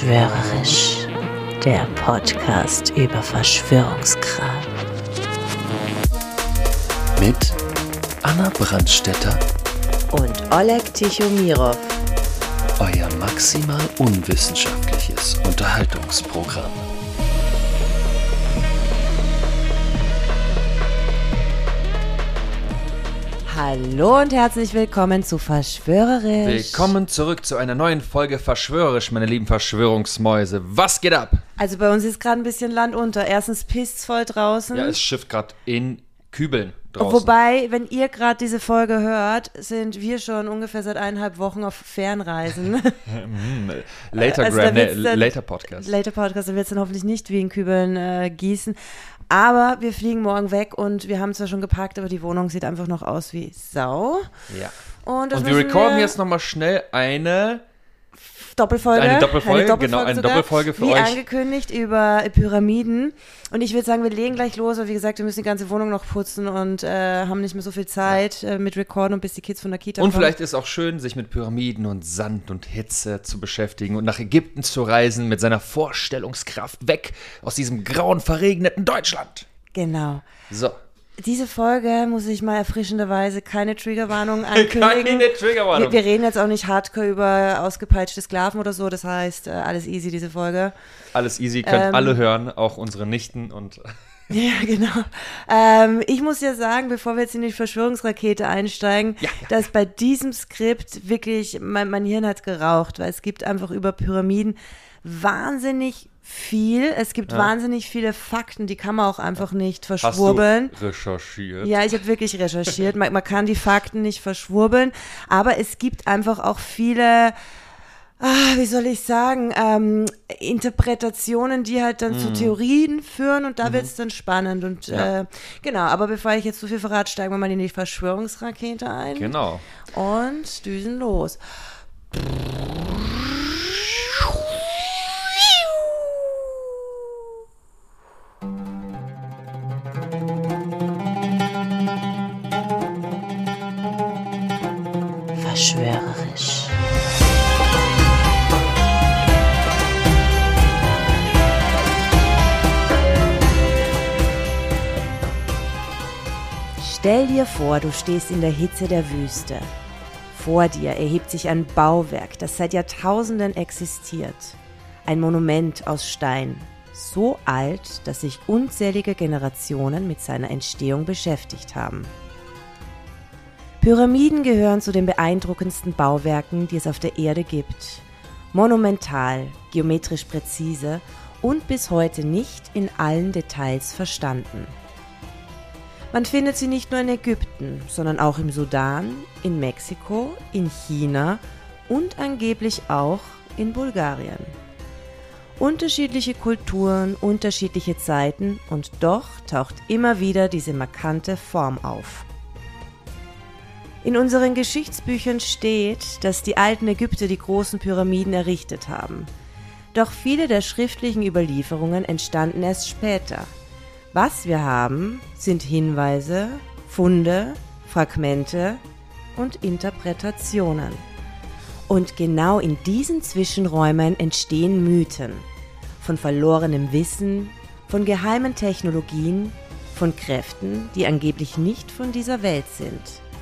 Verschwörerisch, der Podcast über Verschwörungskram. Mit Anna Brandstätter Und Oleg Tichomirov. Euer maximal unwissenschaftliches Unterhaltungsprogramm. Hallo und herzlich willkommen zu Verschwörerisch. Willkommen zurück zu einer neuen Folge Verschwörerisch, meine lieben Verschwörungsmäuse. Was geht ab? Also bei uns ist gerade ein bisschen Land unter. Erstens pisst's voll draußen. Ja, es schifft gerade in Kübeln draußen. Wobei, wenn ihr gerade diese Folge hört, sind wir schon ungefähr seit 1,5 Wochen auf Fernreisen. Later Podcast. Later Podcast, dann wird es dann hoffentlich nicht wie in Kübeln gießen. Aber wir fliegen morgen weg und wir haben zwar schon gepackt, aber die Wohnung sieht einfach noch aus wie Sau. Ja. Und wir recorden jetzt nochmal schnell eine Doppelfolge. Eine Doppelfolge für wie euch. Wie angekündigt über Pyramiden. Und ich würde sagen, wir legen gleich los, weil wie gesagt, wir müssen die ganze Wohnung noch putzen und haben nicht mehr so viel Zeit mit Recorden und bis die Kids von der Kita kommen. Und vielleicht ist es auch schön, sich mit Pyramiden und Sand und Hitze zu beschäftigen und nach Ägypten zu reisen mit seiner Vorstellungskraft weg aus diesem grauen, verregneten Deutschland. Genau. So. Diese Folge muss ich mal erfrischenderweise keine Triggerwarnung ankündigen. Keine Triggerwarnung. Wir reden jetzt auch nicht hardcore über ausgepeitschte Sklaven oder so, das heißt, alles easy, diese Folge. Alles easy, könnt alle hören, auch unsere Nichten und... Ja, genau. Ich muss ja sagen, bevor wir jetzt in die Verschwörungsrakete einsteigen, dass bei diesem Skript wirklich, mein Hirn hat geraucht, weil es gibt einfach über Pyramiden wahnsinnig viel. Es gibt wahnsinnig viele Fakten, die kann man auch einfach nicht verschwurbeln. Hast du recherchiert? Ja, ich habe wirklich recherchiert. Man kann die Fakten nicht verschwurbeln, aber es gibt einfach auch viele, wie soll ich sagen, Interpretationen, die halt dann zu Theorien führen und da wird es dann spannend. Und genau, aber bevor ich jetzt zu viel verrate, steigen wir mal in die Verschwörungsrakete ein. Genau. Und düsen los. Verschwörerisch. Stell dir vor, du stehst in der Hitze der Wüste. Vor dir erhebt sich ein Bauwerk, das seit Jahrtausenden existiert. Ein Monument aus Stein, so alt, dass sich unzählige Generationen mit seiner Entstehung beschäftigt haben. Pyramiden gehören zu den beeindruckendsten Bauwerken, die es auf der Erde gibt. Monumental, geometrisch präzise und bis heute nicht in allen Details verstanden. Man findet sie nicht nur in Ägypten, sondern auch im Sudan, in Mexiko, in China und angeblich auch in Bulgarien. Unterschiedliche Kulturen, unterschiedliche Zeiten und doch taucht immer wieder diese markante Form auf. In unseren Geschichtsbüchern steht, dass die alten Ägypter die großen Pyramiden errichtet haben. Doch viele der schriftlichen Überlieferungen entstanden erst später. Was wir haben, sind Hinweise, Funde, Fragmente und Interpretationen. Und genau in diesen Zwischenräumen entstehen Mythen. Von verlorenem Wissen, von geheimen Technologien, von Kräften, die angeblich nicht von dieser Welt sind.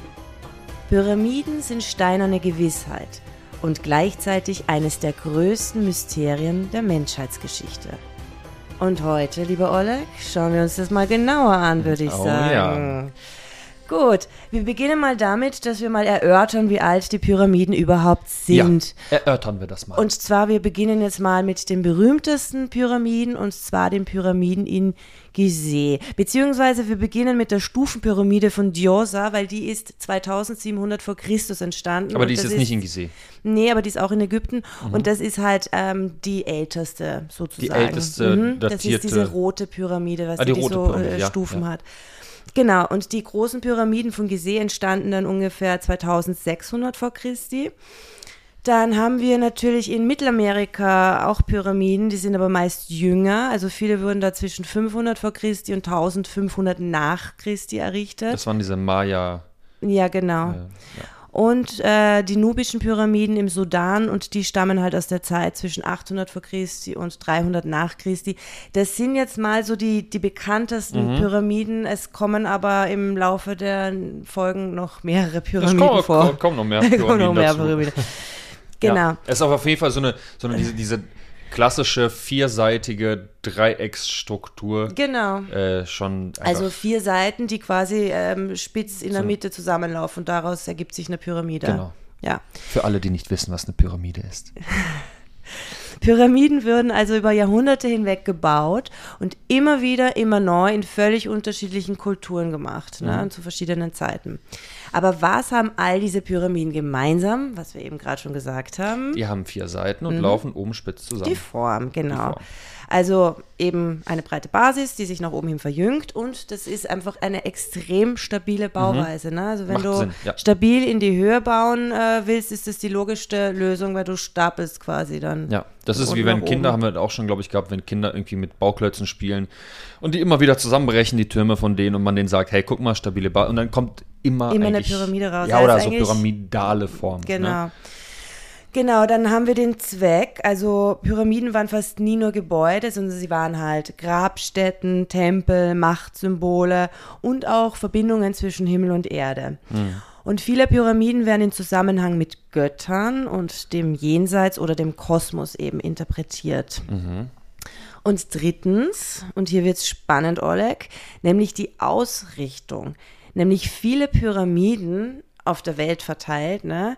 Pyramiden sind steinerne Gewissheit und gleichzeitig eines der größten Mysterien der Menschheitsgeschichte. Und heute, lieber Oleg, schauen wir uns das mal genauer an, würde ich sagen. Ja. Gut, wir beginnen mal damit, dass wir mal erörtern, wie alt die Pyramiden überhaupt sind. Ja, erörtern wir das mal. Und zwar, wir beginnen jetzt mal mit den berühmtesten Pyramiden, und zwar den Pyramiden in Gizeh. Beziehungsweise wir beginnen mit der Stufenpyramide von Djoser, weil die ist 2700 vor Christus entstanden. Aber die ist jetzt nicht in Gizeh. Nee, aber die ist auch in Ägypten. Und das ist halt die älteste sozusagen. Die älteste datierte. Das ist diese rote Pyramide, was die rote so Pyramide, Stufen hat. Genau, und die großen Pyramiden von Gizeh entstanden dann ungefähr 2600 vor Christi. Dann haben wir natürlich in Mittelamerika auch Pyramiden, die sind aber meist jünger. Also viele wurden da zwischen 500 vor Christi und 1500 nach Christi errichtet. Das waren diese Maya. Ja, genau. Ja. und die nubischen Pyramiden im Sudan, und die stammen halt aus der Zeit zwischen 800 vor Christi und 300 nach Christi. Das sind jetzt mal so die bekanntesten Pyramiden. Es kommen aber im Laufe der Folgen noch mehrere Pyramiden vor. Kommen noch mehr Pyramiden dazu. Genau. Ja, es ist aber auf jeden Fall so eine diese klassische vierseitige Dreiecksstruktur. Genau. Schon also 4 Seiten, die quasi spitz in der Mitte zusammenlaufen, und daraus ergibt sich eine Pyramide. Genau. Ja. Für alle, die nicht wissen, was eine Pyramide ist. Pyramiden würden also über Jahrhunderte hinweg gebaut und immer wieder, immer neu in völlig unterschiedlichen Kulturen gemacht, ne, zu verschiedenen Zeiten. Aber was haben all diese Pyramiden gemeinsam, was wir eben gerade schon gesagt haben? Die haben 4 Seiten und laufen oben spitz zusammen. Die Form, genau. Also eben eine breite Basis, die sich nach oben hin verjüngt, und das ist einfach eine extrem stabile Bauweise. Ne? Also wenn Macht du Sinn, ja. stabil in die Höhe bauen willst, ist das die logischste Lösung, weil du stapelst quasi dann. Ja, das ist wie wenn Kinder, haben wir auch schon, glaube ich, gehabt, wenn Kinder irgendwie mit Bauklötzen spielen und die immer wieder zusammenbrechen, die Türme von denen, und man denen sagt, hey, guck mal, stabile Bau, und dann kommt immer eine Pyramide raus. Ja, oder so pyramidale Form. Genau. Ne? Genau, dann haben wir den Zweck. Also Pyramiden waren fast nie nur Gebäude, sondern sie waren halt Grabstätten, Tempel, Machtsymbole und auch Verbindungen zwischen Himmel und Erde. Und viele Pyramiden werden in Zusammenhang mit Göttern und dem Jenseits oder dem Kosmos eben interpretiert. Und drittens, und hier wird's spannend, Oleg, nämlich die Ausrichtung. Nämlich viele Pyramiden auf der Welt verteilt, ne,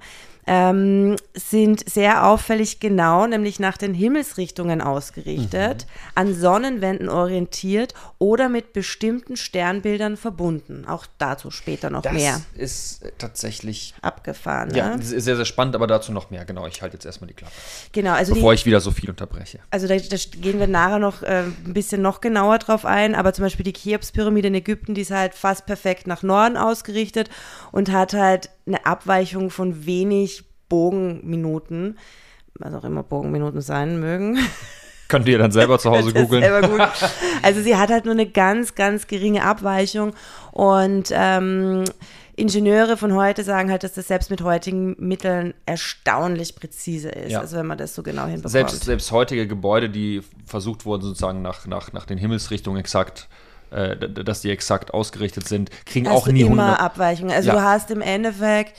sind sehr auffällig genau, nämlich nach den Himmelsrichtungen ausgerichtet, an Sonnenwänden orientiert oder mit bestimmten Sternbildern verbunden. Auch dazu später noch mehr. Das ist tatsächlich abgefahren. Ja, ne? das ist sehr, sehr spannend, aber dazu noch mehr. Genau, ich halte jetzt erstmal die Klappe. Genau, also bevor ich wieder so viel unterbreche. Also da gehen wir nachher noch ein bisschen noch genauer drauf ein, aber zum Beispiel die Cheops-Pyramide in Ägypten, die ist halt fast perfekt nach Norden ausgerichtet und hat halt eine Abweichung von wenig Bogenminuten, was auch immer Bogenminuten sein mögen. Könnt ihr dann selber zu Hause googeln. Also sie hat halt nur eine ganz, ganz geringe Abweichung, und Ingenieure von heute sagen halt, dass das selbst mit heutigen Mitteln erstaunlich präzise ist, also wenn man das so genau hinbekommt. Selbst heutige Gebäude, die versucht wurden sozusagen nach den Himmelsrichtungen exakt, dass die exakt ausgerichtet sind, kriegen auch nie 100. Immer Abweichungen. Also du hast im Endeffekt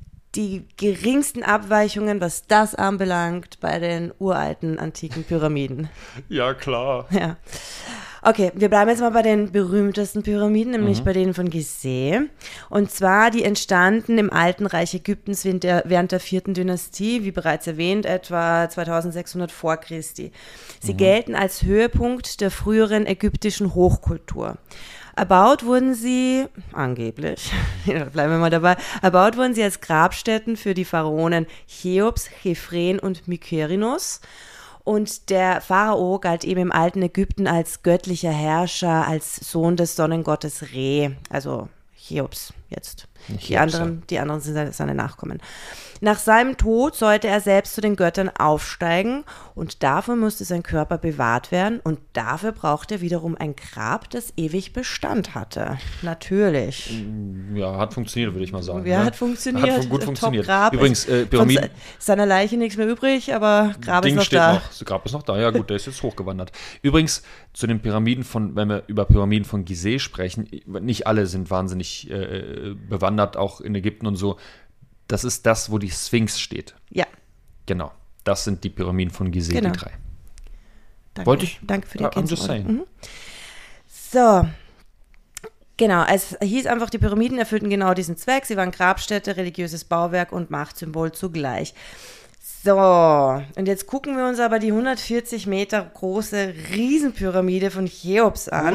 die geringsten Abweichungen, was das anbelangt, bei den uralten, antiken Pyramiden. Ja, klar. Ja. Okay, wir bleiben jetzt mal bei den berühmtesten Pyramiden, nämlich bei denen von Gizeh. Und zwar, die entstanden im Alten Reich Ägyptens während der 4. Dynastie, wie bereits erwähnt, etwa 2600 vor Christi. Sie gelten als Höhepunkt der früheren ägyptischen Hochkultur. Erbaut wurden sie, angeblich, bleiben wir mal dabei, erbaut wurden sie als Grabstätten für die Pharaonen Cheops, Chephren und Mykerinos. Und der Pharao galt eben im alten Ägypten als göttlicher Herrscher, als Sohn des Sonnengottes Re, also Cheops jetzt. Die anderen sind seine Nachkommen. Nach seinem Tod sollte er selbst zu den Göttern aufsteigen, und dafür musste sein Körper bewahrt werden, und dafür brauchte er wiederum ein Grab, das ewig Bestand hatte. Natürlich. Ja, hat funktioniert, würde ich mal sagen. Ja, ne? hat funktioniert. Hat gut funktioniert. Top-Grab. Übrigens, Pyramiden. Von seiner Leiche nichts mehr übrig, aber Grab ist noch steht da. Das Grab ist noch da, ja gut, der ist jetzt hochgewandert. Übrigens, zu den Pyramiden wenn wir über Pyramiden von Gizeh sprechen, nicht alle sind wahnsinnig bewandert, auch in Ägypten und so. Das ist das, wo die Sphinx steht. Ja. Genau. Das sind die Pyramiden von Gizeh, Genau. die 3. Danke für die I'm just saying. So. Genau, es hieß einfach, die Pyramiden erfüllten genau diesen Zweck. Sie waren Grabstätte, religiöses Bauwerk und Machtsymbol zugleich. So, und jetzt gucken wir uns aber die 140 Meter große Riesenpyramide von Cheops an.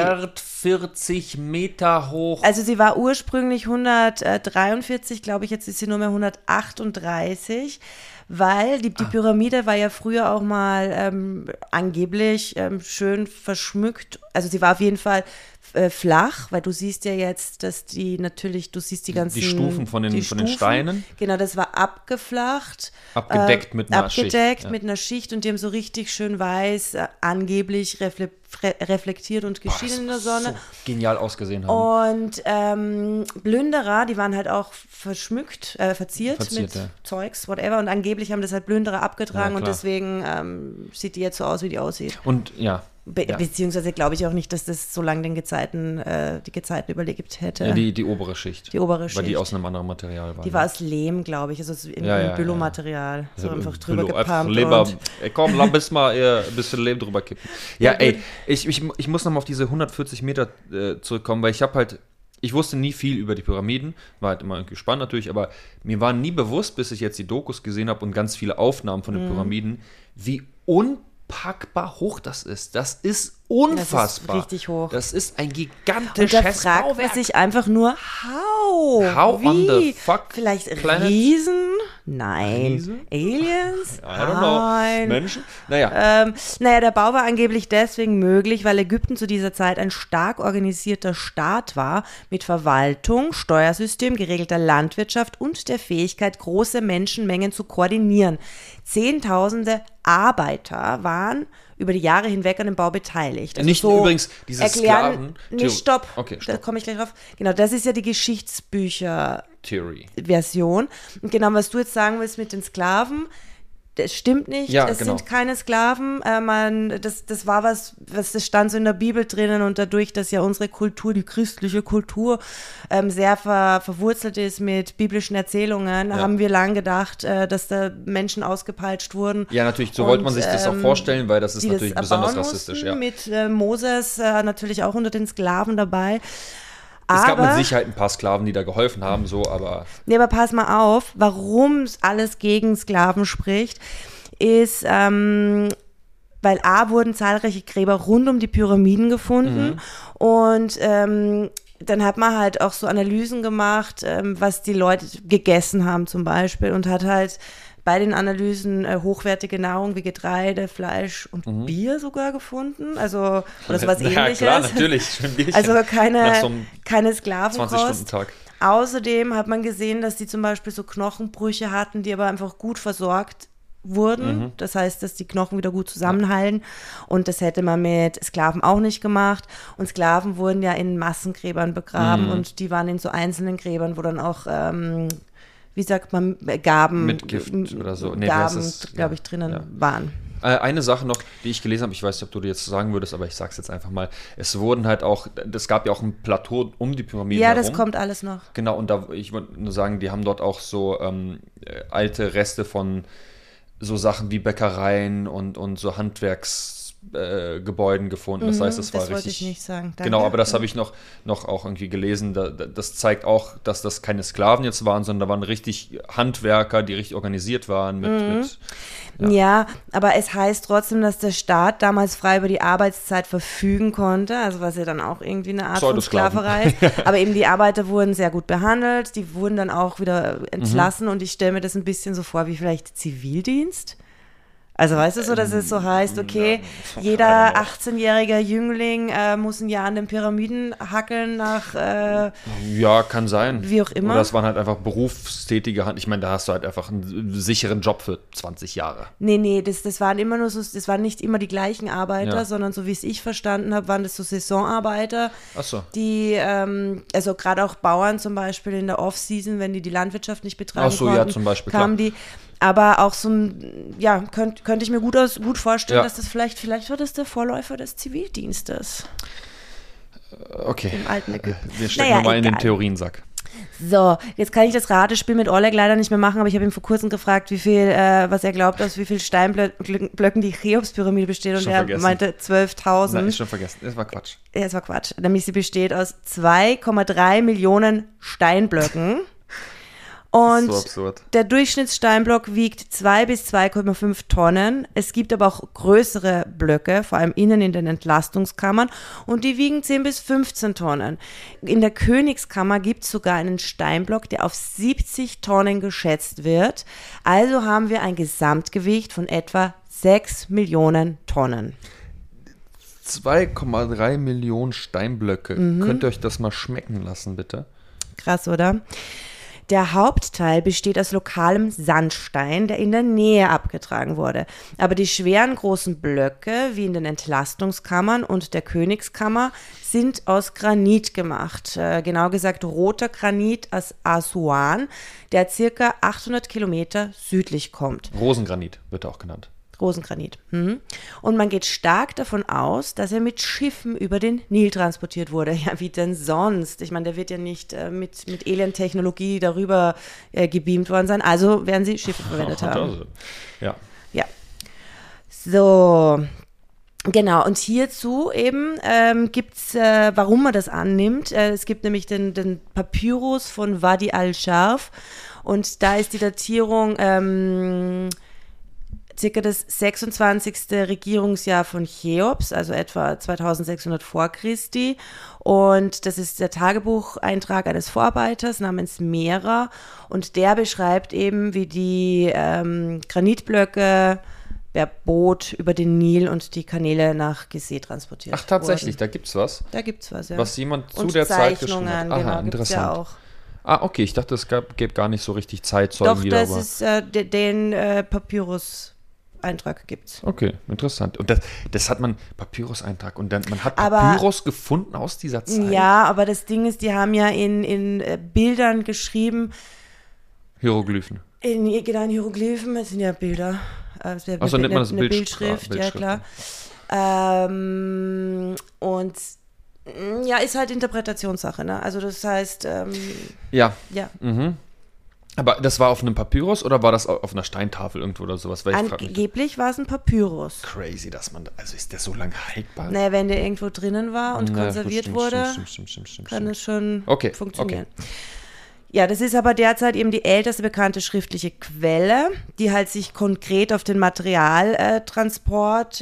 140 Meter hoch. Also sie war ursprünglich 143, glaube ich, jetzt ist sie nur mehr 138, weil die Pyramide war ja früher auch mal angeblich schön verschmückt. Also sie war auf jeden Fall flach, weil du siehst ja jetzt, dass du siehst die ganzen... Die Stufen von den Steinen. Genau, das war abgeflacht. Abgedeckt mit einer Schicht. Abgedeckt mit einer Schicht und die haben so richtig schön weiß, angeblich reflektiert und geschienen in der Sonne. So genial ausgesehen haben. Und Plünderer, die waren halt auch verziert mit Zeugs, whatever. Und angeblich haben das halt Plünderer abgetragen und deswegen sieht die jetzt so aus, wie die aussieht. Und Beziehungsweise glaube ich auch nicht, dass das so lange die Gezeiten überlebt hätte. Ja, die obere Schicht. Die obere Schicht. Weil die aus einem anderen Material war. Die war aus Lehm, glaube ich, also in Billo-Material. So einfach drüber gepumpt. Komm, lass mal ein bisschen Lehm drüber kippen. Ja, ey, ich muss nochmal auf diese 140 Meter zurückkommen, weil ich wusste nie viel über die Pyramiden, war halt immer irgendwie spannend natürlich, aber mir war nie bewusst, bis ich jetzt die Dokus gesehen habe und ganz viele Aufnahmen von den Pyramiden, wie unpackbar hoch das ist. Das ist unfassbar. Das ist richtig hoch. Das ist ein gigantisches Bauwerk. Und da fragt man sich einfach nur, how on the fuck vielleicht planet? Riesen? Nein. Riesen? Aliens? I don't know. Menschen? Naja, der Bau war angeblich deswegen möglich, weil Ägypten zu dieser Zeit ein stark organisierter Staat war, mit Verwaltung, Steuersystem, geregelter Landwirtschaft und der Fähigkeit, große Menschenmengen zu koordinieren. Zehntausende Arbeiter waren über die Jahre hinweg an dem Bau beteiligt. Also nicht so übrigens diese Sklaven. Nee, stopp. Okay, da komme ich gleich drauf. Genau, das ist ja die Geschichtsbücher-Version. Theory. Und genau, was du jetzt sagen willst mit den Sklaven, das stimmt nicht, es sind keine Sklaven, das war was das stand so in der Bibel drinnen und dadurch, dass ja unsere Kultur, die christliche Kultur, sehr verwurzelt ist mit biblischen Erzählungen, haben wir lang gedacht, dass da Menschen ausgepeitscht wurden. Ja, natürlich, so wollte man sich das auch vorstellen, weil das ist natürlich besonders rassistisch. Ja. Mit Moses natürlich auch unter den Sklaven dabei. Es gab mit Sicherheit ein paar Sklaven, die da geholfen haben, so, aber... Nee, aber pass mal auf, warum alles gegen Sklaven spricht, ist, weil wurden zahlreiche Gräber rund um die Pyramiden gefunden und dann hat man halt auch so Analysen gemacht, was die Leute gegessen haben zum Beispiel und hat halt bei den Analysen hochwertige Nahrung wie Getreide, Fleisch und Bier sogar gefunden. Also, oder sowas Ähnliches. Ja, klar, natürlich. Also keine Sklavenkost. 20-Stunden-Tag. Außerdem hat man gesehen, dass die zum Beispiel so Knochenbrüche hatten, die aber einfach gut versorgt wurden. Das heißt, dass die Knochen wieder gut zusammenhalten. Und das hätte man mit Sklaven auch nicht gemacht. Und Sklaven wurden ja in Massengräbern begraben und die waren in so einzelnen Gräbern, wo dann auch wie sagt man, Gaben mit Gift oder so. Nee, Gaben, glaube ich, drinnen waren. Eine Sache noch, die ich gelesen habe, ich weiß nicht, ob du dir jetzt sagen würdest, aber ich sag's jetzt einfach mal, es wurden halt auch, es gab ja auch ein Plateau um die Pyramiden herum. Ja, das kommt alles noch. Genau, und ich wollte nur sagen, die haben dort auch so alte Reste von so Sachen wie Bäckereien und so Handwerksgebäuden gefunden. Das heißt, das war richtig... Das wollte ich nicht sagen. Danke. Genau, aber das habe ich noch auch irgendwie gelesen. Das zeigt auch, dass das keine Sklaven jetzt waren, sondern da waren richtig Handwerker, die richtig organisiert waren. Ja, aber es heißt trotzdem, dass der Staat damals frei über die Arbeitszeit verfügen konnte, also was ja dann auch irgendwie eine Art von Sklaverei ist. Aber eben die Arbeiter wurden sehr gut behandelt, die wurden dann auch wieder entlassen und ich stelle mir das ein bisschen so vor wie vielleicht Zivildienst. Also weißt du so, dass es so heißt, okay, jeder 18-jährige Jüngling muss ein Jahr an den Pyramiden hackeln nach ja, kann sein. Wie auch immer. Oder es waren halt einfach berufstätige Hand. Ich meine, da hast du halt einfach einen sicheren Job für 20 Jahre. Nee, das waren immer nur so, das waren nicht immer die gleichen Arbeiter, sondern so wie es ich verstanden habe, waren das so Saisonarbeiter. Ach so. Die, also gerade auch Bauern zum Beispiel in der Off-Season, wenn die Landwirtschaft nicht betreiben konnten, ja, zum Beispiel, kamen die. Aber auch so könnte ich mir gut vorstellen, dass das vielleicht war das der Vorläufer des Zivildienstes. Okay. Im alten Ägypten. Wir stecken nochmal in den Theoriensack. So, jetzt kann ich das Ratespiel mit Oleg leider nicht mehr machen, aber ich habe ihn vor kurzem gefragt, was er glaubt, aus wie vielen Steinblöcken die Cheops-Pyramide besteht und er meinte 12.000. Nein, ist schon vergessen. Das war Quatsch. Ja, das war Quatsch. Nämlich sie besteht aus 2,3 Millionen Steinblöcken. Und so der Durchschnittssteinblock wiegt 2 bis 2,5 Tonnen. Es gibt aber auch größere Blöcke, vor allem innen in den Entlastungskammern, und die wiegen 10 bis 15 Tonnen. In der Königskammer gibt es sogar einen Steinblock, der auf 70 Tonnen geschätzt wird. Also haben wir ein Gesamtgewicht von etwa 6 Millionen Tonnen. 2,3 Millionen Steinblöcke. Könnt ihr euch das mal schmecken lassen, bitte? Krass, oder? Der Hauptteil besteht aus lokalem Sandstein, der in der Nähe abgetragen wurde. Aber die schweren großen Blöcke, wie in den Entlastungskammern und der Königskammer, sind aus Granit gemacht. Genau gesagt roter Granit aus Asuan, der circa 800 Kilometer südlich kommt. Rosengranit wird auch genannt. Rosengranit. Und man geht stark davon aus, dass er mit Schiffen über den Nil transportiert wurde. Ja, wie denn sonst? Ich meine, der wird ja nicht mit Alien-Technologie darüber gebeamt worden sein. Also werden sie Schiffe verwendet haben. Also, ja. Ja. So, genau. Und hierzu eben gibt es, warum man das annimmt. Es gibt nämlich den Papyrus von Wadi al-Sharf. Und da ist die Datierung circa das 26. Regierungsjahr von Cheops, also etwa 2600 vor Christi. Und das ist der Tagebucheintrag eines Vorarbeiters namens Mera. Und der beschreibt eben, wie die Granitblöcke per Boot über den Nil und die Kanäle nach Gizeh transportiert wurden. Ach, tatsächlich, da gibt's was? Da gibt's was, ja. Was jemand zu und der Zeit geschrieben Zeichnungen, hat. Aha, genau, gibt's interessant. ja auch. Ah, okay, ich dachte, es gäbe gar nicht so richtig Zeitzeugen Doch, wieder. das ist den Papyrus-Eintrag gibt's. Okay, interessant. Und das hat man, Papyrus-Eintrag, und dann, man hat Aber- Papyrus gefunden aus dieser Zeit? Ja, aber das Ding ist, die haben ja in Bildern geschrieben, Hieroglyphen. in Hieroglyphen, das sind ja Bilder. Das wäre Also nennt man das eine Bildschrift, ja klar. Und ja, ist halt Interpretationssache, ne? Also das heißt, Ja. ja. Aber das war auf einem Papyrus oder war das auf einer Steintafel irgendwo oder sowas? Weil ich frag mich, Angeblich war es ein Papyrus. crazy, dass man, also ist der so lange haltbar? Naja, wenn der irgendwo drinnen war und Ja, konserviert stimmt, wurde, stimmt. kann es schon Okay, funktionieren. Ja, das ist aber derzeit eben die älteste bekannte schriftliche Quelle, die halt sich konkret auf den Materialtransport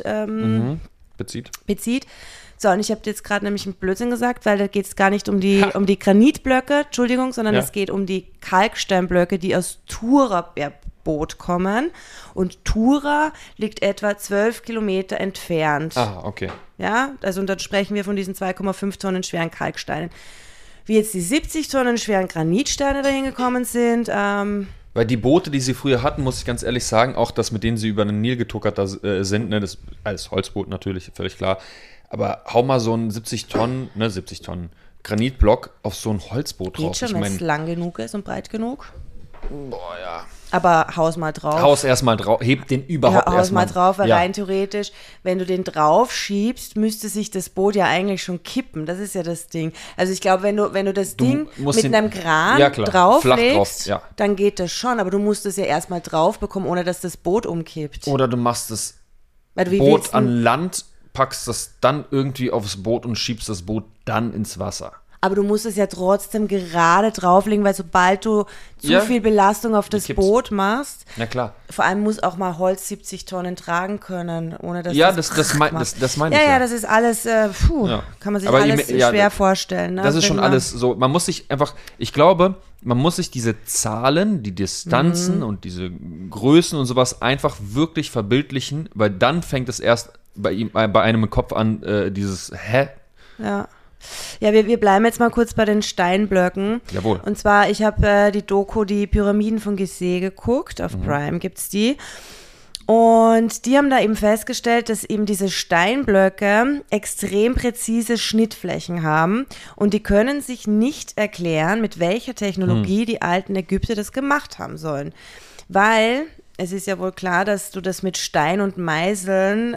bezieht. So, und ich habe jetzt gerade nämlich einen Blödsinn gesagt, weil da geht es gar nicht um die Granitblöcke, Entschuldigung, sondern Ja. es geht um die Kalksteinblöcke, die aus Tura-Boot kommen. Und Tura liegt etwa 12 Kilometer entfernt. Ah, okay. Ja, also und dann sprechen wir von diesen 2,5 Tonnen schweren Kalksteinen. Wie jetzt die 70 Tonnen schweren Granitsteine dahin gekommen sind, Weil die Boote, die sie früher hatten, muss ich ganz ehrlich sagen, auch das, mit denen sie über den Nil getuckert sind, ne, das als Holzboot natürlich, völlig klar. Aber hau mal so einen 70 Tonnen Granitblock auf so ein Holzboot drauf. geht schon, Ich wenn mein, es lang genug ist und breit genug. boah, ja. Aber haus mal drauf. Haus erstmal drauf, heb den überhaupt Ja, haus mal erstmal drauf, weil ja. rein theoretisch, wenn du den drauf schiebst, müsste sich das Boot ja eigentlich schon kippen. Das ist ja das Ding. Also ich glaube, wenn du das Ding musst mit den- einem Kran Ja, klar. Flach drauflegst, drauf, ja. dann geht das schon. Aber du musst es ja erstmal drauf bekommen, ohne dass das Boot umkippt. Oder du machst das Weil du, wie willst Boot du- an Land, packst das dann irgendwie aufs Boot und schiebst das Boot dann ins Wasser. Aber du musst es ja trotzdem gerade drauflegen, weil sobald du zu Ja. viel Belastung auf das kippt's. Boot machst, Na klar. vor allem muss auch mal Holz 70 Tonnen tragen können, ohne dass Ja, das das meine macht. ich. Ja, Ja. das ist alles, Ja. kann man sich Aber alles ja, schwer vorstellen. Ne? Das ist Wenn schon man- alles so, man muss sich einfach, ich glaube, man muss sich diese Zahlen, die Distanzen und diese Größen und sowas einfach wirklich verbildlichen, weil dann fängt es erst bei einem im Kopf an, dieses Ja. Ja, wir bleiben jetzt mal kurz bei den Steinblöcken. Jawohl. Und zwar, ich habe die Doku Die Pyramiden von Gizeh geguckt, auf Prime gibt's die. Und die haben da eben festgestellt, dass eben diese Steinblöcke extrem präzise Schnittflächen haben und die können sich nicht erklären, mit welcher Technologie die alten Ägypter das gemacht haben sollen. Weil es ist ja wohl klar, dass du das mit Stein und Meisel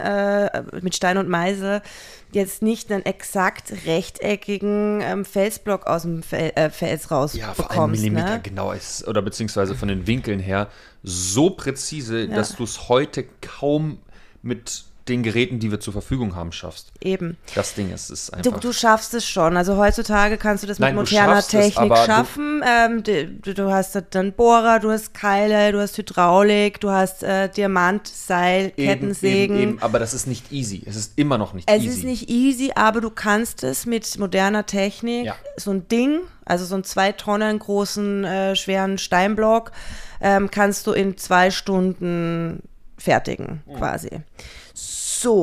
jetzt nicht einen exakt rechteckigen Felsblock aus dem Fels rausbekommst. ja, vor einem Millimeter ne? genau ist, oder beziehungsweise von den Winkeln her so präzise, dass du es heute kaum mit den Geräten, die wir zur Verfügung haben, schaffst. Eben. Das Ding ist einfach. Du schaffst es schon. Also heutzutage kannst du das Nein, mit du moderner schaffst es, Technik aber schaffen. Du hast dann Bohrer, du hast Keile, du hast Hydraulik, du hast Diamant, Seil, Kettensägen. Eben, aber das ist nicht easy. Es ist immer noch nicht Es easy. ist nicht easy, aber du kannst es mit moderner Technik, Ja. so ein Ding, also so einen 2 Tonnen großen, schweren Steinblock, kannst du in 2 Stunden fertigen, quasi. So,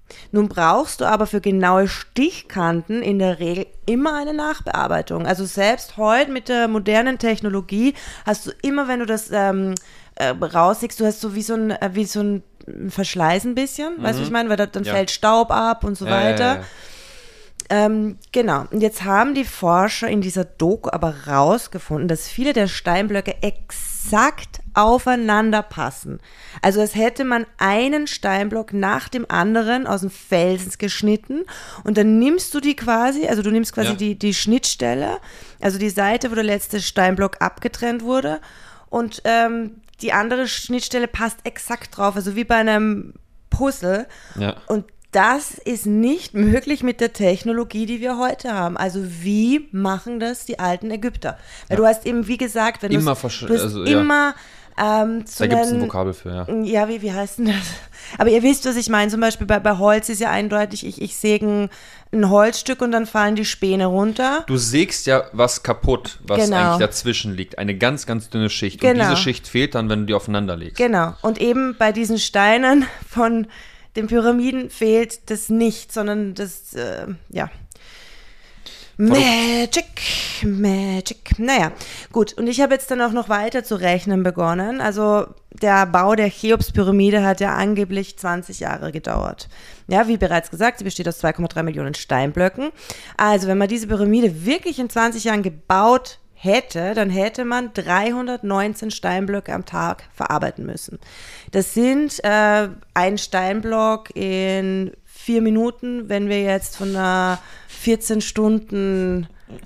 Nun brauchst du aber für genaue Stichkanten in der Regel immer eine Nachbearbeitung. Also selbst heute mit der modernen Technologie hast du immer, wenn du das raussiehst, du hast so wie so ein Verschleiß ein bisschen, weißt du, was ich meine? Weil dann fällt Staub ab und so weiter. Genau. Und jetzt haben die Forscher in dieser Doku aber rausgefunden, dass viele der Steinblöcke exakt aufeinander passen. Also als hätte man einen Steinblock nach dem anderen aus dem Felsen geschnitten und dann nimmst du die quasi, also du nimmst quasi die Schnittstelle, also die Seite, wo der letzte Steinblock abgetrennt wurde und die andere Schnittstelle passt exakt drauf, also wie bei einem Puzzle. Ja. Und das ist nicht möglich mit der Technologie, die wir heute haben. Also wie machen das die alten Ägypter? Weil du hast eben, wie gesagt, wenn immer immer da gibt es ein Vokabel für, ja. Ja, wie heißt denn das? Aber ihr wisst, was ich meine. Zum Beispiel bei Holz ist ja eindeutig, ich säge ein Holzstück und dann fallen die Späne runter. Du sägst ja was kaputt, was eigentlich dazwischen liegt. Eine ganz, ganz dünne Schicht. Und diese Schicht fehlt dann, wenn du die aufeinander legst. Genau. Und eben bei diesen Steinen von den Pyramiden fehlt das nicht, sondern das, Magic. Naja, gut. Und ich habe jetzt dann auch noch weiter zu rechnen begonnen. Also der Bau der Cheops-Pyramide hat ja angeblich 20 Jahre gedauert. Ja, wie bereits gesagt, sie besteht aus 2,3 Millionen Steinblöcken. Also wenn man diese Pyramide wirklich in 20 Jahren gebaut hätte, dann hätte man 319 Steinblöcke am Tag verarbeiten müssen. Das sind ein Steinblock in 4 Minuten, wenn wir jetzt von einem 14 Stunden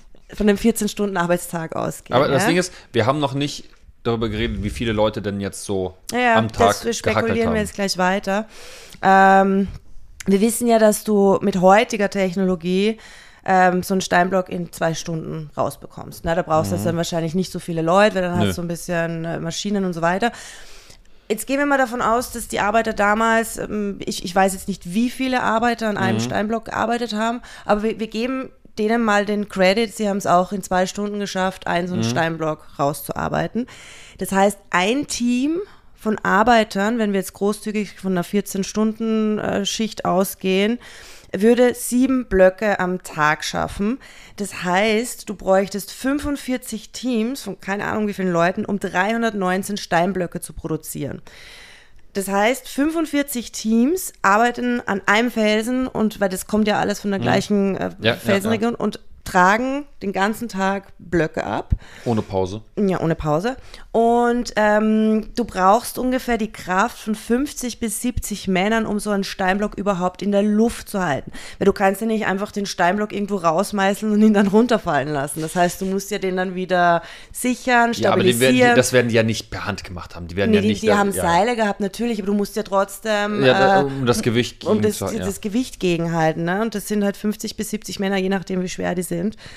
Arbeitstag ausgehen. Aber das Ding ist, wir haben noch nicht darüber geredet, wie viele Leute denn jetzt so am Tag das spekulieren wir jetzt gleich weiter. Wir wissen ja, dass du mit heutiger Technologie so einen Steinblock in 2 Stunden rausbekommst. Na, da brauchst du dann wahrscheinlich nicht so viele Leute, weil dann hast du ein bisschen Maschinen und so weiter. Jetzt gehen wir mal davon aus, dass die Arbeiter damals, ich weiß jetzt nicht, wie viele Arbeiter an einem Steinblock gearbeitet haben, aber wir geben denen mal den Credit, sie haben es auch in 2 Stunden geschafft, so einen Steinblock rauszuarbeiten. Das heißt, ein Team von Arbeitern, wenn wir jetzt großzügig von einer 14-Stunden-Schicht ausgehen, würde 7 Blöcke am Tag schaffen. Das heißt, du bräuchtest 45 Teams von keine Ahnung wie vielen Leuten, um 319 Steinblöcke zu produzieren. Das heißt, 45 Teams arbeiten an einem Felsen und weil das kommt ja alles von der gleichen Felsenregion und tragen den ganzen Tag Blöcke ab. Ohne Pause. Ja, ohne Pause. Und du brauchst ungefähr die Kraft von 50 bis 70 Männern, um so einen Steinblock überhaupt in der Luft zu halten. Weil du kannst ja nicht einfach den Steinblock irgendwo rausmeißeln und ihn dann runterfallen lassen. Das heißt, du musst ja den dann wieder sichern, stabilisieren. Ja, aber das werden die ja nicht per Hand gemacht haben. Die werden die haben Seile gehabt, natürlich, aber du musst ja trotzdem um das Gewicht das Gewicht gegenhalten. Ne? Und das sind halt 50 bis 70 Männer, je nachdem, wie schwer die sind.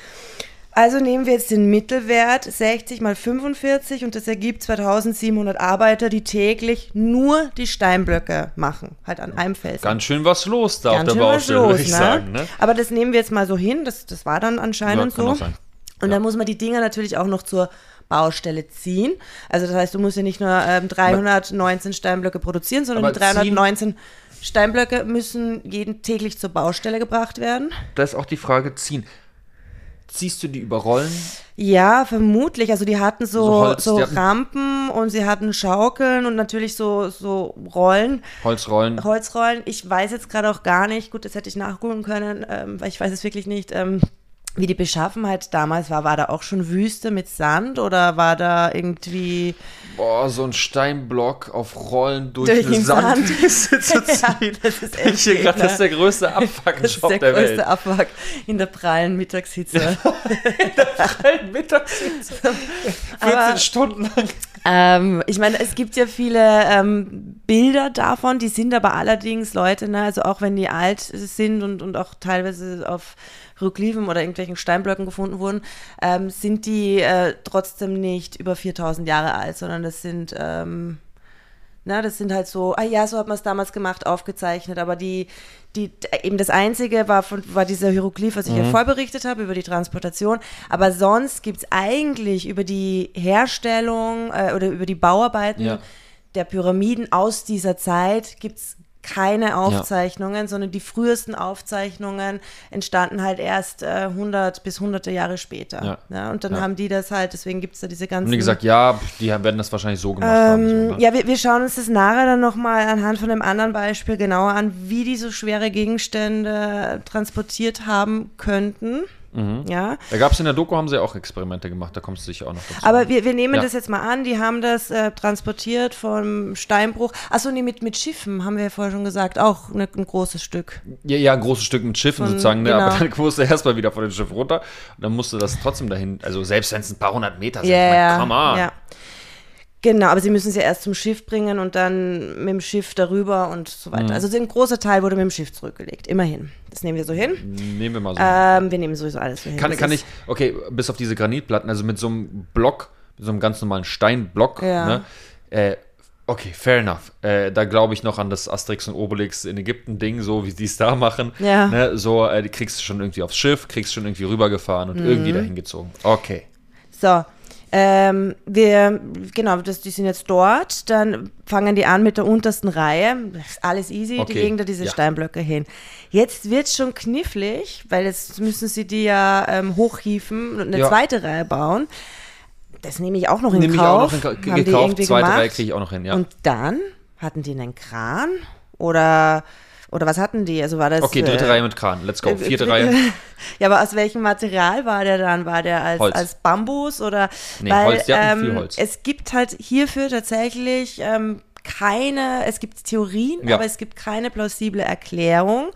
Also nehmen wir jetzt den Mittelwert 60 mal 45 und das ergibt 2700 Arbeiter, die täglich nur die Steinblöcke machen, halt an einem Felsen. Ganz schön was los da auf der Baustelle, würde ich sagen. Ne? Aber das nehmen wir jetzt mal so hin, das war dann anscheinend so. Und dann muss man die Dinger natürlich auch noch zur Baustelle ziehen. Also das heißt, du musst ja nicht nur 319 Steinblöcke produzieren, sondern die 319 Steinblöcke müssen täglich zur Baustelle gebracht werden. Da ist auch die Frage, ziehen. Ziehst du die über Rollen? Ja, vermutlich. Also die hatten so Rampen und sie hatten Schaukeln und natürlich so Rollen. Holzrollen. Ich weiß jetzt gerade auch gar nicht, gut, das hätte ich nachgucken können, weil ich weiß es wirklich nicht, wie die Beschaffenheit damals war. War da auch schon Wüste mit Sand oder war da irgendwie... so ein Steinblock auf Rollen durch eine Sandwüste zu ziehen. Ja, das ist echt das ist der größste Abfuck-Job der Welt. Das ist der größte Abfuck in der prallen Mittagshitze. In der prallen Mittagshitze. 14 Stunden lang. Ich meine, es gibt ja viele Bilder davon, die sind aber allerdings Leute, ne, also auch wenn die alt sind und auch teilweise auf Hieroglyphen oder irgendwelchen Steinblöcken gefunden wurden, sind die trotzdem nicht über 4000 Jahre alt, sondern das sind das sind halt so, so hat man es damals gemacht, aufgezeichnet, aber die eben das Einzige war dieser Hieroglyph, was ich ja vorberichtet habe, über die Transportation, aber sonst gibt es eigentlich über die Herstellung oder über die Bauarbeiten der Pyramiden aus dieser Zeit gibt es keine Aufzeichnungen, sondern die frühesten Aufzeichnungen entstanden halt erst 100 bis hunderte Jahre später. Ja, und dann haben die das halt, deswegen gibt es da diese ganzen... Und die gesagt, ja, die werden das wahrscheinlich so gemacht haben. So, ne? Ja, wir schauen uns das nachher dann nochmal anhand von einem anderen Beispiel genauer an, wie die so schwere Gegenstände transportiert haben könnten. Ja. Da gab es in der Doku, haben sie auch Experimente gemacht, da kommst du sicher auch noch dazu. Aber wir nehmen das jetzt mal an, die haben das transportiert vom Steinbruch. Achso, nee, mit Schiffen, haben wir ja vorher schon gesagt, auch ein großes Stück. Ja, ein großes Stück mit Schiffen sozusagen, ne? Aber dann musst du erstmal wieder von dem Schiff runter und dann musst du das trotzdem dahin, also selbst wenn es ein paar hundert Meter sind, come on. Ja. Genau, aber sie müssen es ja erst zum Schiff bringen und dann mit dem Schiff darüber und so weiter. Also ein großer Teil wurde mit dem Schiff zurückgelegt, immerhin. Das nehmen wir so hin. Nehmen wir mal so wir nehmen sowieso alles so hin. Kann ich, okay, bis auf diese Granitplatten, also mit so einem Block, mit so einem ganz normalen Steinblock, ne? Okay, fair enough. Da glaube ich noch an das Asterix und Obelix in Ägypten-Ding, so wie die es da machen. Ja. Ne? So, die kriegst du schon irgendwie aufs Schiff, kriegst schon irgendwie rübergefahren und irgendwie dahin gezogen. Okay. So. Die sind jetzt dort, dann fangen die an mit der untersten Reihe, das ist alles easy, die legen da diese Steinblöcke hin. Jetzt wird es schon knifflig, weil jetzt müssen sie die ja hochhieven und eine zweite Reihe bauen. Das nehme ich auch noch in Kauf. Gekauft, zweite Reihe kriege ich auch noch hin, ja. Und dann hatten die einen Kran oder was hatten die? Also war das, okay, dritte Reihe mit Kran, let's go. Vierte Reihe. Ja, aber aus welchem Material war der dann? War der als Bambus oder? Nee, weil, Holz, die hatten viel Holz. Es gibt halt hierfür tatsächlich es gibt Theorien, aber es gibt keine plausible Erklärung.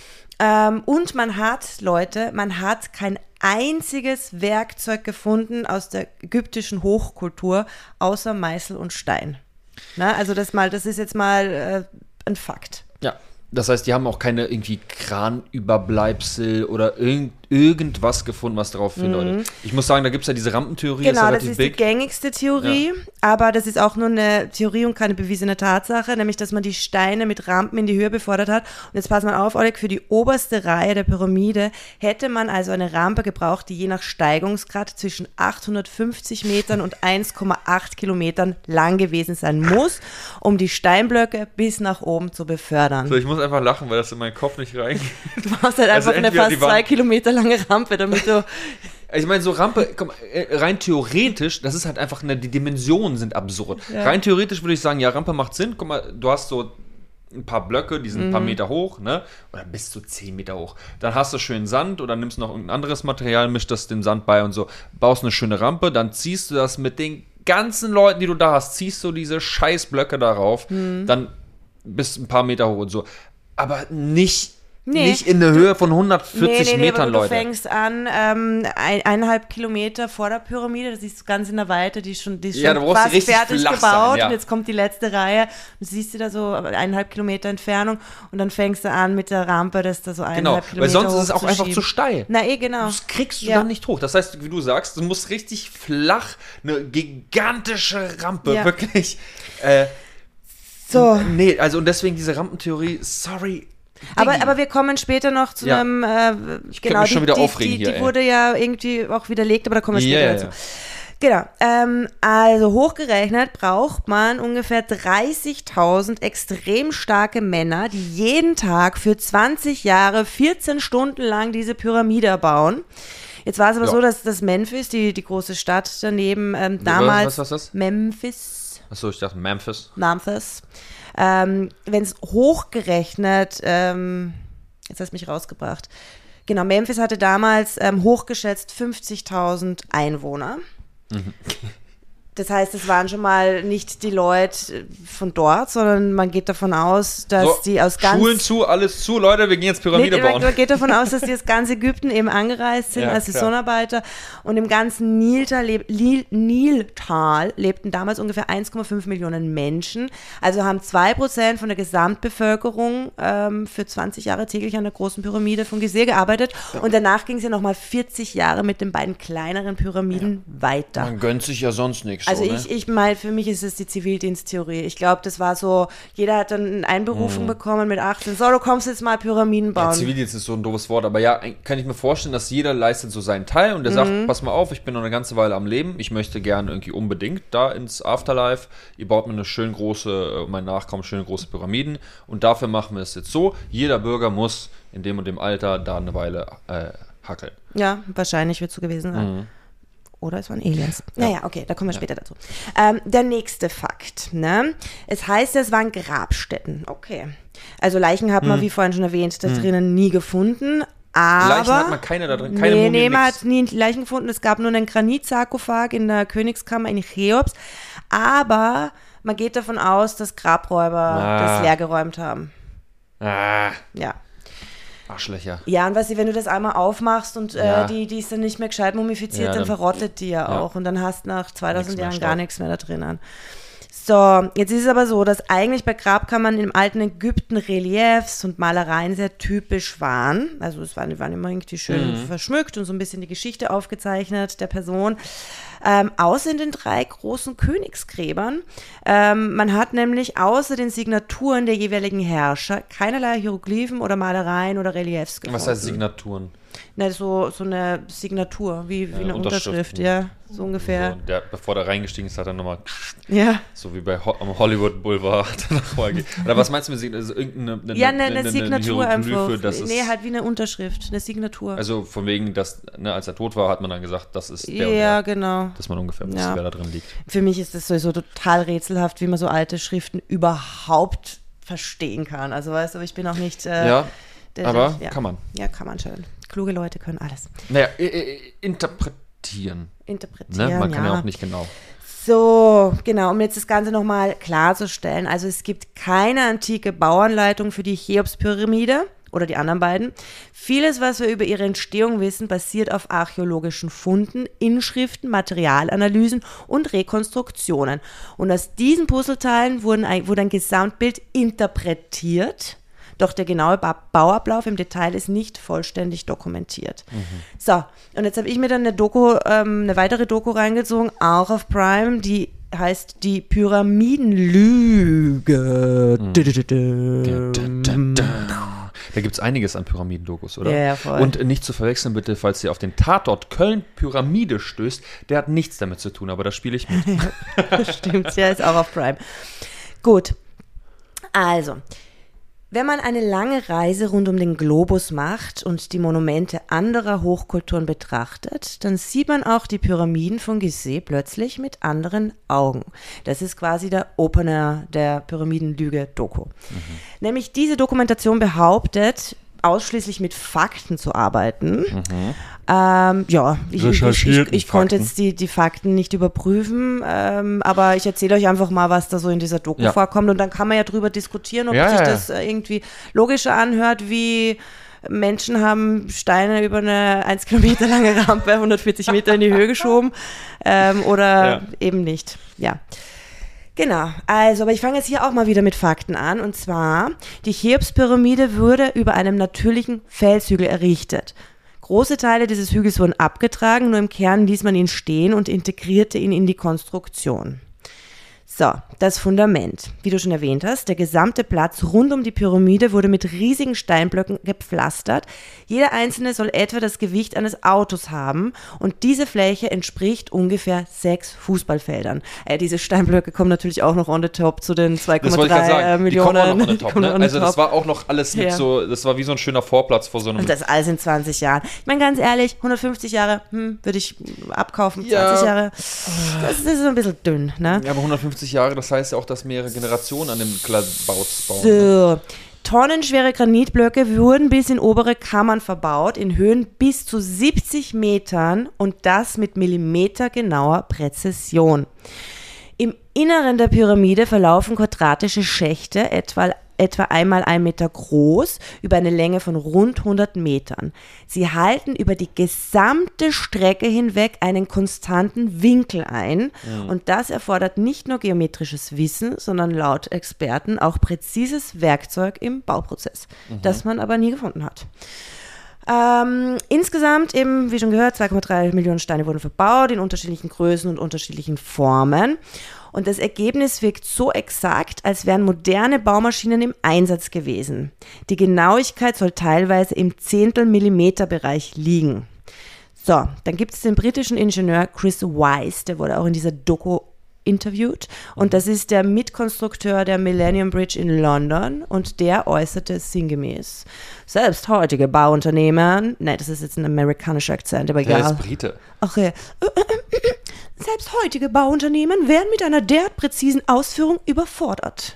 Und man hat kein einziges Werkzeug gefunden aus der ägyptischen Hochkultur, außer Meißel und Stein. Na, also das ist jetzt mal ein Fakt. Ja. Das heißt, die haben auch keine irgendwie Kranüberbleibsel oder irgendwas gefunden, was darauf hindeutet. Ich muss sagen, da gibt es ja diese Rampentheorie. Genau, das ist die gängigste Theorie, aber das ist auch nur eine Theorie und keine bewiesene Tatsache, nämlich, dass man die Steine mit Rampen in die Höhe befördert hat. Und jetzt pass mal auf, Oleg, für die oberste Reihe der Pyramide hätte man also eine Rampe gebraucht, die je nach Steigungsgrad zwischen 850 Metern und 1,8 Kilometern lang gewesen sein muss, um die Steinblöcke bis nach oben zu befördern. So, ich muss einfach lachen, weil das in meinen Kopf nicht reingeht. Du brauchst halt einfach eine fast 2 Kilometer lange Rampe, damit du... Ich meine, so Rampe, rein theoretisch, das ist halt einfach, die Dimensionen sind absurd. Ja. Rein theoretisch würde ich sagen, ja, Rampe macht Sinn. Guck mal, du hast so ein paar Blöcke, die sind ein paar Meter hoch, ne? Oder bis zu 10 Meter hoch. Dann hast du schön Sand oder nimmst noch irgendein anderes Material, mischst das den Sand bei und so, baust eine schöne Rampe, dann ziehst du das mit den ganzen Leuten, die du da hast, ziehst du diese scheiß Blöcke darauf, dann bis ein paar Meter hoch und so. Aber nicht in der Höhe von 140 Metern, Leute. Du fängst an, 1,5 Kilometer vor der Pyramide, das ist ganz in der Weite, die ist schon fast fertig gebaut und jetzt kommt die letzte Reihe, du siehst sie da so 1,5 Kilometer Entfernung und dann fängst du an mit der Rampe, das da so 1,5 Kilometer weil sonst ist es auch einfach zu steil. Genau. Das kriegst du dann nicht hoch. Das heißt, wie du sagst, du musst richtig flach, eine gigantische Rampe, wirklich. Nee, also und deswegen diese Rampentheorie, sorry. Aber wir kommen später noch zu einem, ich kann mich schon wieder aufregen hier. Die wurde ja irgendwie auch widerlegt, aber da kommen wir später dazu. Genau, also hochgerechnet braucht man ungefähr 30.000 extrem starke Männer, die jeden Tag für 20 Jahre 14 Stunden lang diese Pyramide bauen. Jetzt war es aber so, dass Memphis, die große Stadt daneben, damals... Was das? Memphis. Achso, ich dachte Memphis. Wenn es hochgerechnet, jetzt hast du mich rausgebracht. Genau, Memphis hatte damals hochgeschätzt 50.000 Einwohner. Das heißt, es waren schon mal nicht die Leute von dort, sondern man geht davon aus, dass die aus ganz... Schulen zu, alles zu, Leute, wir gehen jetzt Pyramide bauen. Man geht davon aus, dass die aus ganz Ägypten eben angereist sind als Saisonarbeiter und im ganzen Niltal lebten damals ungefähr 1,5 Millionen Menschen. Also haben 2% von der Gesamtbevölkerung für 20 Jahre täglich an der großen Pyramide von Gizeh gearbeitet und danach ging es ja nochmal 40 Jahre mit den beiden kleineren Pyramiden weiter. Man gönnt sich ja sonst nichts. Also ne? ich meine, für mich ist es die Zivildiensttheorie. Ich glaube, das war so, jeder hat dann eine Einberufung bekommen mit 18. So, du kommst jetzt mal Pyramiden bauen. Ja, Zivildienst ist so ein doofes Wort, aber ja, kann ich mir vorstellen, dass jeder leistet so seinen Teil und der sagt, pass mal auf, ich bin noch eine ganze Weile am Leben, ich möchte gerne irgendwie unbedingt da ins Afterlife, ihr baut mir eine schön große, mein Nachkommen schöne große Pyramiden und dafür machen wir es jetzt so, jeder Bürger muss in dem und dem Alter da eine Weile hackeln. Ja, wahrscheinlich wird es so gewesen sein. Oder es waren Aliens. Naja, okay, da kommen wir später dazu. Der nächste Fakt, ne? Es heißt, es waren Grabstätten. Okay. Also Leichen hat man, wie vorhin schon erwähnt, da drinnen nie gefunden. Aber Leichen hat man keine da drin, keine Mumien, nee, man nix. hat nie Leichen gefunden. Es gab nur einen Granitsarkophag in der Königskammer in Cheops. Aber man geht davon aus, dass Grabräuber das leer geräumt haben. Ja. Arschlöcher. Ja, und weißt du, wenn du das einmal aufmachst und die ist dann nicht mehr gescheit mumifiziert, dann verrottet die ja auch. Und dann hast du nach 2000 Jahren gar nichts mehr da drinnen. So, jetzt ist es aber so, dass eigentlich bei Grabkammern im alten Ägypten Reliefs und Malereien sehr typisch waren. Also die waren immer irgendwie schön verschmückt und so ein bisschen die Geschichte aufgezeichnet der Person. Außer in den 3 großen Königsgräbern. Man hat nämlich außer den Signaturen der jeweiligen Herrscher keinerlei Hieroglyphen oder Malereien oder Reliefs gefunden. Was heißt Signaturen? Ne, so eine Signatur, wie eine Unterschrift, ja, so ungefähr. So, bevor der reingestiegen ist, hat er nochmal, so wie am Hollywood Boulevard. Oder was meinst du mit Signatur? Also eine Signatur einfach. Nee, halt wie eine Unterschrift, eine Signatur. Also von wegen, dass, als er tot war, hat man dann gesagt, das ist der ja, und der, genau. dass man ungefähr wusste, wer da drin liegt. Für mich ist das sowieso total rätselhaft, wie man so alte Schriften überhaupt verstehen kann. Also weißt du, aber ich bin auch nicht... aber kann man. Ja, kann man schon. Kluge Leute können alles. Naja, interpretieren. Ne? Man kann ja auch nicht genau. So, genau, um jetzt das Ganze nochmal klarzustellen. Also es gibt keine antike Bauanleitung für die Cheops-Pyramide oder die anderen beiden. Vieles, was wir über ihre Entstehung wissen, basiert auf archäologischen Funden, Inschriften, Materialanalysen und Rekonstruktionen. Und aus diesen Puzzleteilen wurde ein Gesamtbild interpretiert. Doch der genaue Bauablauf im Detail ist nicht vollständig dokumentiert. So, und jetzt habe ich mir dann eine weitere Doku reingezogen, auch auf Prime, die heißt die Pyramidenlüge. Da gibt es einiges an Pyramidendokus, oder? Ja, voll. Und nicht zu verwechseln bitte, falls ihr auf den Tatort Köln-Pyramide stößt, der hat nichts damit zu tun, aber da spiele ich mit. Stimmt, ja, ist auch auf Prime. Gut, also... Wenn man eine lange Reise rund um den Globus macht und die Monumente anderer Hochkulturen betrachtet, dann sieht man auch die Pyramiden von Gizeh plötzlich mit anderen Augen. Das ist quasi der Opener der Pyramidenlüge-Doku. Nämlich diese Dokumentation behauptet, ausschließlich mit Fakten zu arbeiten. Ich konnte jetzt die Fakten nicht überprüfen, aber ich erzähle euch einfach mal, was da so in dieser Doku vorkommt und dann kann man ja drüber diskutieren, ob sich das irgendwie logischer anhört, wie Menschen haben Steine über eine 1 Kilometer lange Rampe 140 Meter in die Höhe geschoben oder eben nicht. Ja. Genau, also, aber ich fange jetzt hier auch mal wieder mit Fakten an. Und zwar, die Cheops-Pyramide wurde über einem natürlichen Felshügel errichtet. Große Teile dieses Hügels wurden abgetragen, nur im Kern ließ man ihn stehen und integrierte ihn in die Konstruktion. So, das Fundament. Wie du schon erwähnt hast, der gesamte Platz rund um die Pyramide wurde mit riesigen Steinblöcken gepflastert. Jeder einzelne soll etwa das Gewicht eines Autos haben und diese Fläche entspricht ungefähr 6 Fußballfeldern. Diese Steinblöcke kommen natürlich auch noch on the top zu den 2,3 Millionen. Die kommen auch noch on the top, ne? Also das war auch noch alles mit so, das war wie so ein schöner Vorplatz vor so einem... Und das alles in 20 Jahren. Ich meine, ganz ehrlich, 150 Jahre, würde ich abkaufen. 20 Jahre, das ist so ein bisschen dünn, ne? Ja, aber 150 Jahre, das heißt ja auch, dass mehrere Generationen an dem bauen. So. Tonnenschwere Granitblöcke wurden bis in obere Kammern verbaut, in Höhen bis zu 70 Metern und das mit millimetergenauer Präzision. Im Inneren der Pyramide verlaufen quadratische Schächte, etwa einmal 1 Meter groß, über eine Länge von rund 100 Metern. Sie halten über die gesamte Strecke hinweg einen konstanten Winkel ein und das erfordert nicht nur geometrisches Wissen, sondern laut Experten auch präzises Werkzeug im Bauprozess, das man aber nie gefunden hat. Insgesamt eben, wie schon gehört, 2,3 Millionen Steine wurden verbaut in unterschiedlichen Größen und unterschiedlichen Formen. Und das Ergebnis wirkt so exakt, als wären moderne Baumaschinen im Einsatz gewesen. Die Genauigkeit soll teilweise im Zehntel-Millimeter-Bereich liegen. So, dann gibt es den britischen Ingenieur Chris Wise, der wurde auch in dieser Doku interviewt. Und das ist der Mitkonstrukteur der Millennium Bridge in London und der äußerte sinngemäß: Selbst heutige Bauunternehmen, das ist jetzt ein amerikanischer Akzent, aber egal. Der ist Brite. Okay. Selbst heutige Bauunternehmen wären mit einer derart präzisen Ausführung überfordert.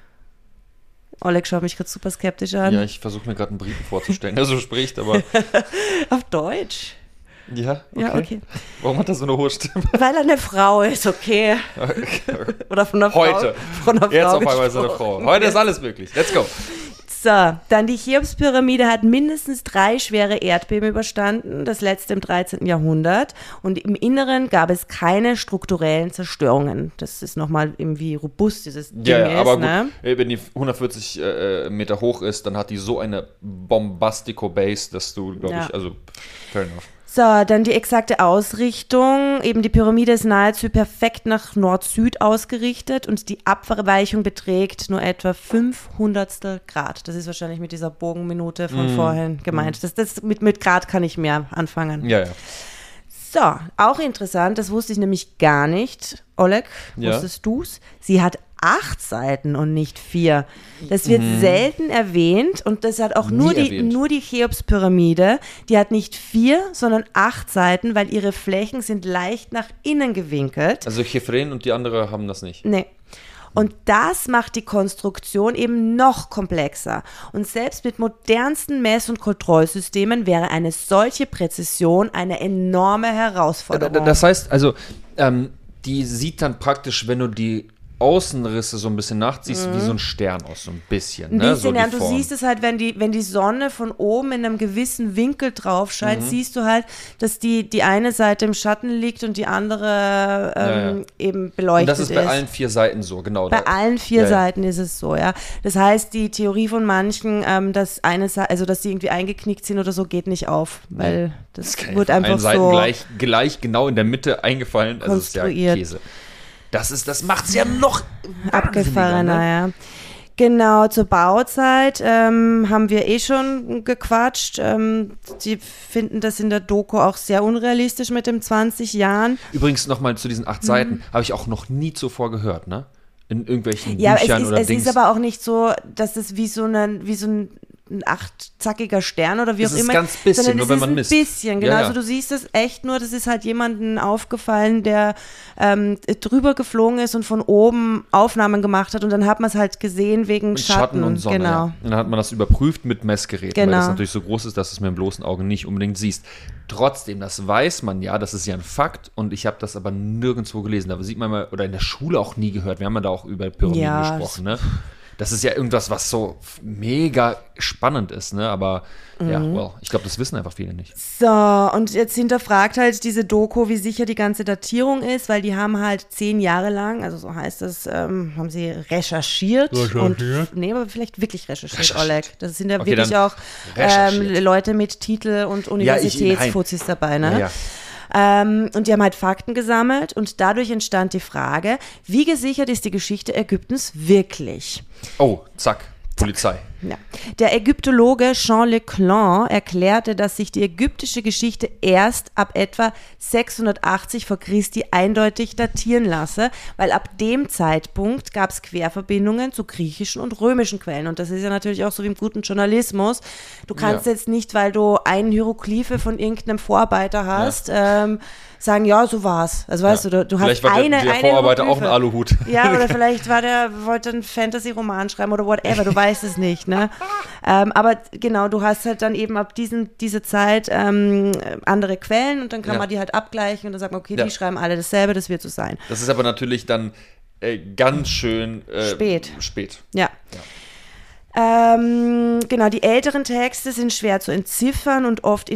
Oleg schaut mich gerade super skeptisch an. Ja, ich versuche mir gerade einen Briten vorzustellen, der so spricht, aber... Auf Deutsch? Ja, okay. Ja, okay. Warum hat er so eine hohe Stimme? Weil er eine Frau ist, okay. Oder von einer Frau. Heute. Von einer Frau Jetzt auf einmal ist er eine Frau. Heute ist alles möglich. Let's go. So, dann die Cheops-Pyramide hat mindestens 3 schwere Erdbeben überstanden, das letzte im 13. Jahrhundert. Und im Inneren gab es keine strukturellen Zerstörungen. Das ist nochmal irgendwie robust, dieses Ding Ja, ist, aber gut, ne? wenn die 140 Meter hoch ist, dann hat die so eine Bombastico-Base, dass du, glaube ich, also fair enough. So, dann die exakte Ausrichtung. Eben die Pyramide ist nahezu perfekt nach Nord-Süd ausgerichtet und die Abweichung beträgt nur etwa 500 Grad. Das ist wahrscheinlich mit dieser Bogenminute von vorhin gemeint. Das mit Grad kann ich mehr anfangen. Ja. So, auch interessant, das wusste ich nämlich gar nicht. Oleg, wusstest du's? Sie hat 8 Seiten und nicht 4. Das wird selten erwähnt und das hat auch nur die Cheops-Pyramide. Die hat nicht 4, sondern 8 Seiten, weil ihre Flächen sind leicht nach innen gewinkelt. Also Chephren und die andere haben das nicht. Nee. Und das macht die Konstruktion eben noch komplexer. Und selbst mit modernsten Mess- und Kontrollsystemen wäre eine solche Präzision eine enorme Herausforderung. Das heißt, also, die sieht dann praktisch, wenn du die Außenrisse so ein bisschen nachziehst, wie so ein Stern aus, so ein bisschen. Ein bisschen, so ja, du siehst es halt, wenn die Sonne von oben in einem gewissen Winkel drauf scheint, siehst du halt, dass die eine Seite im Schatten liegt und die andere eben beleuchtet ist. Und das ist bei allen 4 Seiten so, genau. Bei allen 4 Seiten ist es so, ja. Das heißt, die Theorie von manchen, dass dass sie irgendwie eingeknickt sind oder so, geht nicht auf, weil das wird einfach so gleich genau in der Mitte eingefallen, also ist ja Käse. Das macht es ja noch abgefahrener, ne? ja. Genau, zur Bauzeit haben wir schon gequatscht. Die finden das in der Doku auch sehr unrealistisch mit den 20 Jahren. Übrigens nochmal zu diesen 8 Seiten, habe ich auch noch nie zuvor gehört, ne? In irgendwelchen Büchern oder Dings. Es ist aber auch nicht so, dass es wie so ein 8-zackiger Stern oder wie auch immer. Das ist ganz bisschen, nur wenn man misst. Ein bisschen, genau. Ja. Also du siehst es echt nur, das ist halt jemandem aufgefallen, der drüber geflogen ist und von oben Aufnahmen gemacht hat und dann hat man es halt gesehen wegen mit Schatten und Sonne. Genau. Ja. Und dann hat man das überprüft mit Messgeräten, weil das Genau. natürlich so groß ist, dass du es mit dem bloßen Auge nicht unbedingt siehst. Trotzdem, das weiß man ja, das ist ja ein Fakt und ich habe das aber nirgendwo gelesen. Da sieht man mal, oder in der Schule auch nie gehört. Wir haben ja da auch über Pyramiden gesprochen, ne? Das ist ja irgendwas, was so mega spannend ist, ne? Aber ich glaube, das wissen einfach viele nicht. So, und jetzt hinterfragt halt diese Doku, wie sicher die ganze Datierung ist, weil die haben halt 10 Jahre lang, also so heißt das, haben sie recherchiert. Aber vielleicht wirklich recherchiert, Oleg. Das sind ja wirklich auch Leute mit Titel und Universitätsfuzis dabei, ne? Ja. Und die haben halt Fakten gesammelt und dadurch entstand die Frage, wie gesichert ist die Geschichte Ägyptens wirklich? Oh, zack, Polizei. Ja. Der Ägyptologe Jean Leclanc erklärte, dass sich die ägyptische Geschichte erst ab etwa 680 vor Christi eindeutig datieren lasse, weil ab dem Zeitpunkt gab es Querverbindungen zu griechischen und römischen Quellen. Und das ist ja natürlich auch so wie im guten Journalismus. Du kannst jetzt nicht, weil du einen Hieroglyphe von irgendeinem Vorarbeiter hast, sagen, ja, so war's. Also weißt du, du hast eine Vorarbeiter auch ein Aluhut. Ja, oder vielleicht wollte einen Fantasy-Roman schreiben oder whatever, du weißt es nicht, ne? Aber genau, du hast halt dann eben ab diese Zeit andere Quellen und dann kann man die halt abgleichen und dann sagt man, okay, die schreiben alle dasselbe, das wird so sein. Das ist aber natürlich dann ganz schön spät. Ja. Genau, die älteren Texte sind schwer zu entziffern und oft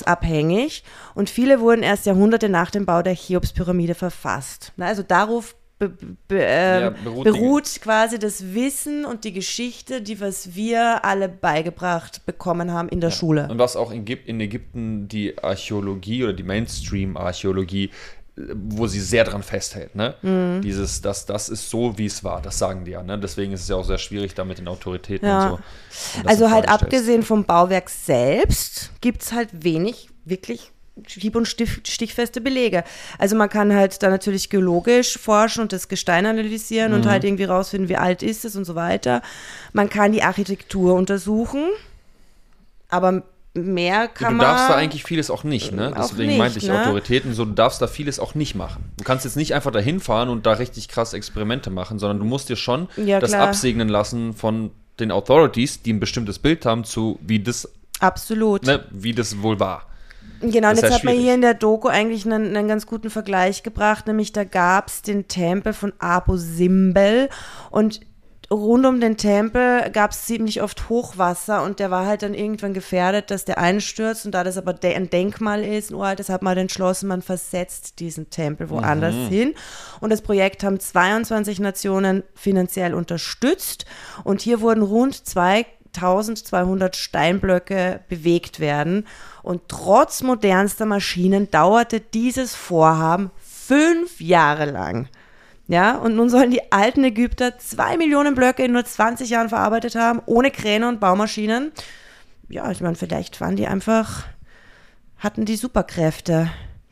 interpretationsabhängig und viele wurden erst Jahrhunderte nach dem Bau der Cheops-Pyramide verfasst. Also darauf beruht quasi das Wissen und die Geschichte, was wir alle beigebracht bekommen haben in der Schule. Und was auch in Ägypten die Archäologie oder die Mainstream-Archäologie, wo sie sehr dran festhält, ne? Das ist so, wie es war, das sagen die ja, ne? Deswegen ist es ja auch sehr schwierig da mit den Autoritäten und so. Also halt abgesehen vom Bauwerk selbst gibt es halt wenig wirklich hieb- und stichfeste Belege. Also man kann halt da natürlich geologisch forschen und das Gestein analysieren und halt irgendwie rausfinden, wie alt ist es und so weiter. Man kann die Architektur untersuchen, aber mehr kann man... Du darfst da eigentlich vieles auch nicht, ne? Deswegen nicht, meinte ich ne? Autoritäten, so, du darfst da vieles auch nicht machen. Du kannst jetzt nicht einfach da hinfahren und da richtig krass Experimente machen, sondern du musst dir schon das absegnen lassen von den Authorities, die ein bestimmtes Bild haben zu, wie das... Absolut. Ne, wie das wohl war. Genau, und Das ist jetzt ja hat man schwierig. hier in der Doku eigentlich einen ganz guten Vergleich gebracht, nämlich da gab es den Tempel von Abu Simbel und rund um den Tempel gab es ziemlich oft Hochwasser und der war halt dann irgendwann gefährdet, dass der einstürzt, und da das aber ein Denkmal ist, ein uraltes, hat man entschlossen, man versetzt diesen Tempel woanders hin, und das Projekt haben 22 Nationen finanziell unterstützt, und hier wurden rund 2200 Steinblöcke bewegt werden, und trotz modernster Maschinen dauerte dieses Vorhaben 5 Jahre lang. Ja, und nun sollen die alten Ägypter 2 Millionen Blöcke in nur 20 Jahren verarbeitet haben, ohne Kräne und Baumaschinen. Ja, ich meine, vielleicht hatten die Superkräfte.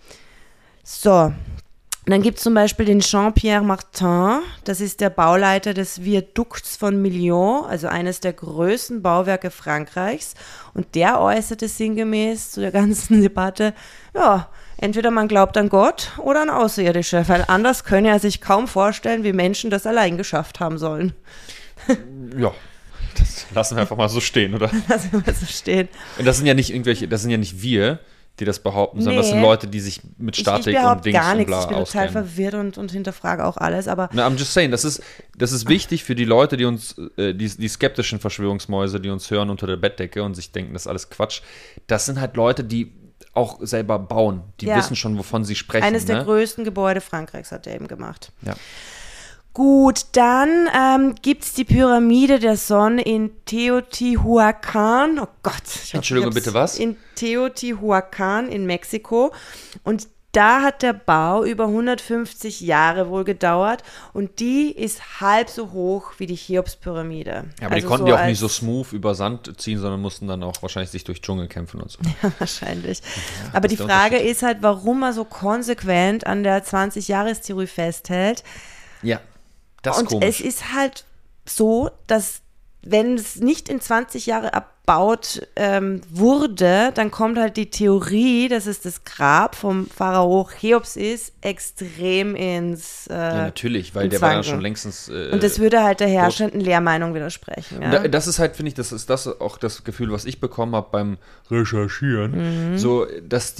So, dann gibt es zum Beispiel den Jean-Pierre Martin, das ist der Bauleiter des Viadukts von Millau, also eines der größten Bauwerke Frankreichs, und der äußerte sinngemäß zu der ganzen Debatte, ja, entweder man glaubt an Gott oder an Außerirdische, weil anders könne er sich kaum vorstellen, wie Menschen das allein geschafft haben sollen. Ja, das lassen wir einfach mal so stehen, oder? Lassen wir mal so stehen. Und das sind ja nicht wir, die das behaupten, sondern das sind Leute, die sich mit Statik ich und Dings gar und nichts. bla Ich bin total auskennen. verwirrt und hinterfrage auch alles, aber... Na, I'm just saying, das ist wichtig für die Leute, die uns, die skeptischen Verschwörungsmäuse, die uns hören unter der Bettdecke und sich denken, das ist alles Quatsch. Das sind halt Leute, die auch selber bauen. Die wissen schon, wovon sie sprechen. Eines der größten Gebäude Frankreichs hat er eben gemacht. Ja. Gut, dann gibt es die Pyramide der Sonne in Teotihuacan. Oh Gott. Entschuldigung, bitte was? In Teotihuacan in Mexiko. Und da hat der Bau über 150 Jahre wohl gedauert. Und die ist halb so hoch wie die Cheops-Pyramide. Ja, aber die konnten die auch nicht so smooth über Sand ziehen, sondern mussten dann auch wahrscheinlich sich durch Dschungel kämpfen und so. Wahrscheinlich. Ja, aber die der Frage Unterschied. ist halt, warum man so konsequent an der 20-Jahres-Theorie festhält. Ja, das ist Und komisch. es ist halt so, dass wenn es nicht in 20 Jahre erbaut wurde, dann kommt halt die Theorie, dass es das Grab vom Pharao Cheops ist, extrem ins ja, natürlich, weil ins der war ja Wanken. schon längstens Und das würde halt der herrschenden Lehrmeinung widersprechen. Ja? Das ist halt, finde ich, das ist das auch das Gefühl, was ich bekommen habe beim Recherchieren. So, dass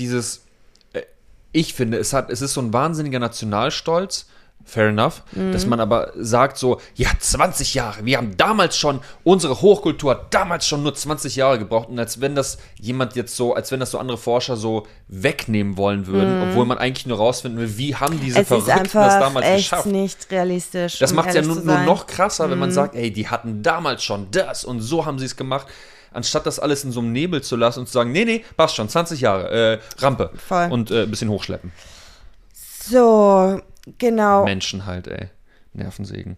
ich finde, es ist so ein wahnsinniger Nationalstolz, fair enough, dass man aber sagt so, ja, 20 Jahre, wir haben damals schon, unsere Hochkultur hat damals schon nur 20 Jahre gebraucht, und als wenn das so andere Forscher so wegnehmen wollen würden, obwohl man eigentlich nur rausfinden will, wie haben diese Es ist Verrückten das einfach damals echt geschafft. nicht realistisch. Das um macht es ja ehrlich nur zu sein. noch krasser, wenn man sagt, ey, die hatten damals schon das und so haben sie es gemacht, anstatt das alles in so einem Nebel zu lassen und zu sagen, nee, passt schon, 20 Jahre, Rampe. Voll. Und ein bisschen hochschleppen. So, genau. Menschen halt, ey. Nervensägen.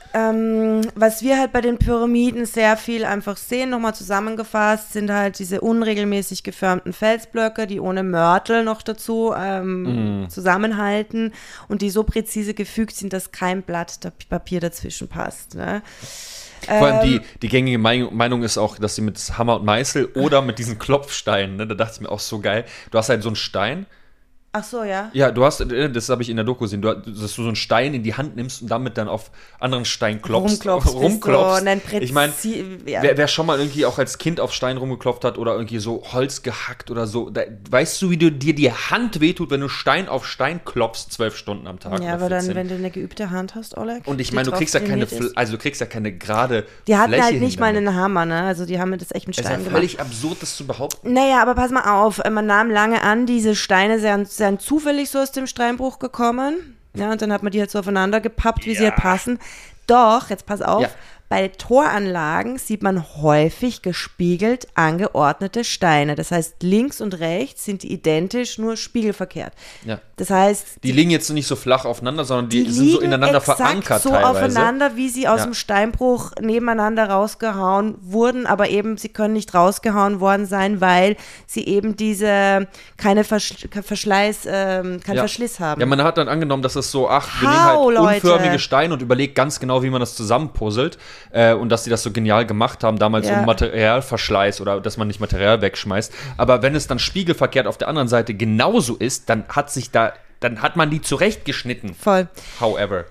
Was wir halt bei den Pyramiden sehr viel einfach sehen, nochmal zusammengefasst, sind halt diese unregelmäßig geformten Felsblöcke, die ohne Mörtel noch dazu zusammenhalten und die so präzise gefügt sind, dass kein Blatt Papier dazwischen passt. Ne? Vor allem die gängige Meinung ist auch, dass sie mit Hammer und Meißel oder mit diesen Klopfsteinen, ne, da dachte ich mir auch so geil, du hast halt so einen Stein. Ach so, ja. Ja, das habe ich in der Doku gesehen, dass du so einen Stein in die Hand nimmst und damit dann auf anderen Stein klopfst. Rumklopfst. Ich meine, ja. wer schon mal irgendwie auch als Kind auf Stein rumgeklopft hat oder irgendwie so Holz gehackt oder so, weißt du, wie dir die Hand wehtut, wenn du Stein auf Stein klopfst 12 Stunden am Tag? Ja, aber dann, wenn du eine geübte Hand hast, Oleg. Und ich meine, du kriegst ja keine gerade Die hatten Fläche halt nicht mal damit. einen Hammer, ne? Also die haben das echt mit Es ist Stein ja gemacht. völlig absurd, das zu behaupten. Naja, aber pass mal auf, man nahm lange an, diese Steine seien zufällig so aus dem Steinbruch gekommen. Ja, und dann hat man die halt so aufeinander gepappt, wie sie halt passen. Doch, jetzt pass auf, bei Toranlagen sieht man häufig gespiegelt angeordnete Steine. Das heißt, links und rechts sind die identisch, nur spiegelverkehrt. Ja. Das heißt, die liegen jetzt nicht so flach aufeinander, sondern die sind so ineinander verankert so teilweise. aufeinander, wie sie aus dem Steinbruch nebeneinander rausgehauen wurden, aber eben sie können nicht rausgehauen worden sein, weil sie eben kein Verschleiß haben. Ja, man hat dann angenommen, dass es so, wir nehmen halt unförmige Steine und überlegt ganz genau, wie man das zusammenpuzzelt und dass sie das so genial gemacht haben, damals um Materialverschleiß oder dass man nicht Material wegschmeißt. Aber wenn es dann spiegelverkehrt auf der anderen Seite genauso ist, dann hat man die zurechtgeschnitten. Voll. However.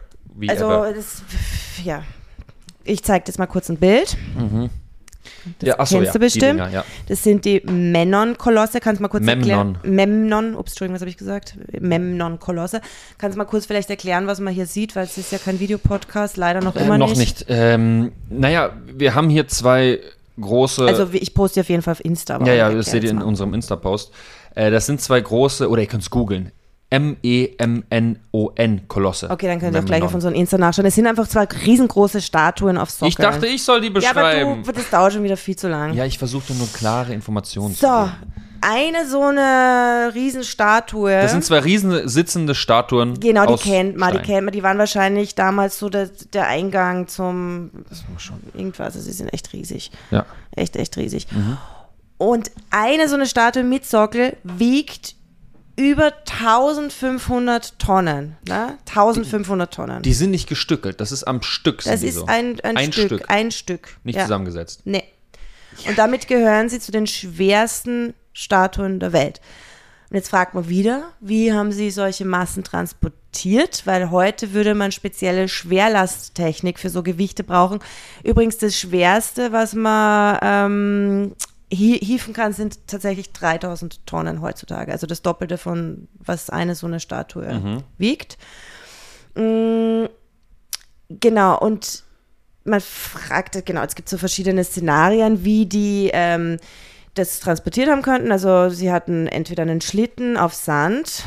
Ich zeige jetzt mal kurz ein Bild. Das kennst du bestimmt. Die Dinger, Das sind die Memnon-Kolosse. Kannst du mal kurz erklären? Entschuldigung, was habe ich gesagt? Memnon-Kolosse. Kannst du mal kurz vielleicht erklären, was man hier sieht, weil es ist ja kein Videopodcast, leider noch immer nicht. Wir haben hier zwei große... Also ich poste auf jeden Fall auf Insta. Das seht ihr in unserem Insta-Post. Das sind zwei große, oder ihr könnt es googeln, MEMNON-Kolosse. Okay, dann könnt ihr auch gleich auf unseren Insta nachschauen. Es sind einfach zwei riesengroße Statuen auf Sockeln. Ich dachte, ich soll die beschreiben. Ja, aber das dauert schon wieder viel zu lang. Ja, ich versuchte nur klare Informationen zu geben. Eine so eine Riesenstatue. Das sind zwei riesen sitzende Statuen. Genau, die kennt man. Die waren wahrscheinlich damals so der Eingang zum irgendwas. Also sie sind echt riesig. Ja. Echt riesig. Mhm. Und eine so eine Statue mit Sockel wiegt über 1500 Tonnen. Ne? 1500 Tonnen. Die sind nicht gestückelt, das ist am Stück. Das ist ein Stück. Nicht zusammengesetzt. Nee. Und damit gehören sie zu den schwersten Statuen der Welt. Und jetzt fragt man wieder, wie haben sie solche Massen transportiert? Weil heute würde man spezielle Schwerlasttechnik für so Gewichte brauchen. Übrigens das Schwerste, was man hieven kann, sind tatsächlich 3000 Tonnen heutzutage. Also das Doppelte von, was eine so eine Statue wiegt. Genau, und man fragt, es gibt so verschiedene Szenarien, wie die das transportiert haben könnten. Also sie hatten entweder einen Schlitten auf Sand,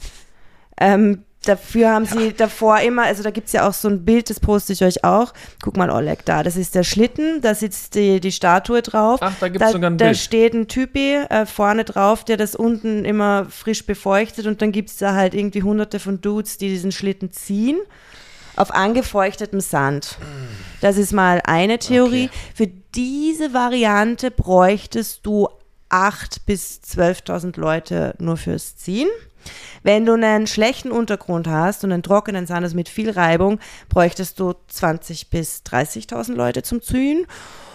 dafür haben sie davor immer, also da gibt es ja auch so ein Bild, das poste ich euch auch. Guck mal, Oleg, das ist der Schlitten, da sitzt die Statue drauf. Ach, da gibt es sogar ein Bild. Da steht ein Typi vorne drauf, der das unten immer frisch befeuchtet und dann gibt es da halt irgendwie hunderte von Dudes, die diesen Schlitten ziehen auf angefeuchtetem Sand. Das ist mal eine Theorie. Okay. Für diese Variante bräuchtest du 8.000 bis 12.000 Leute nur fürs Ziehen. Wenn du einen schlechten Untergrund hast und einen trockenen Sand, also mit viel Reibung, bräuchtest du 20.000 bis 30.000 Leute zum Ziehen.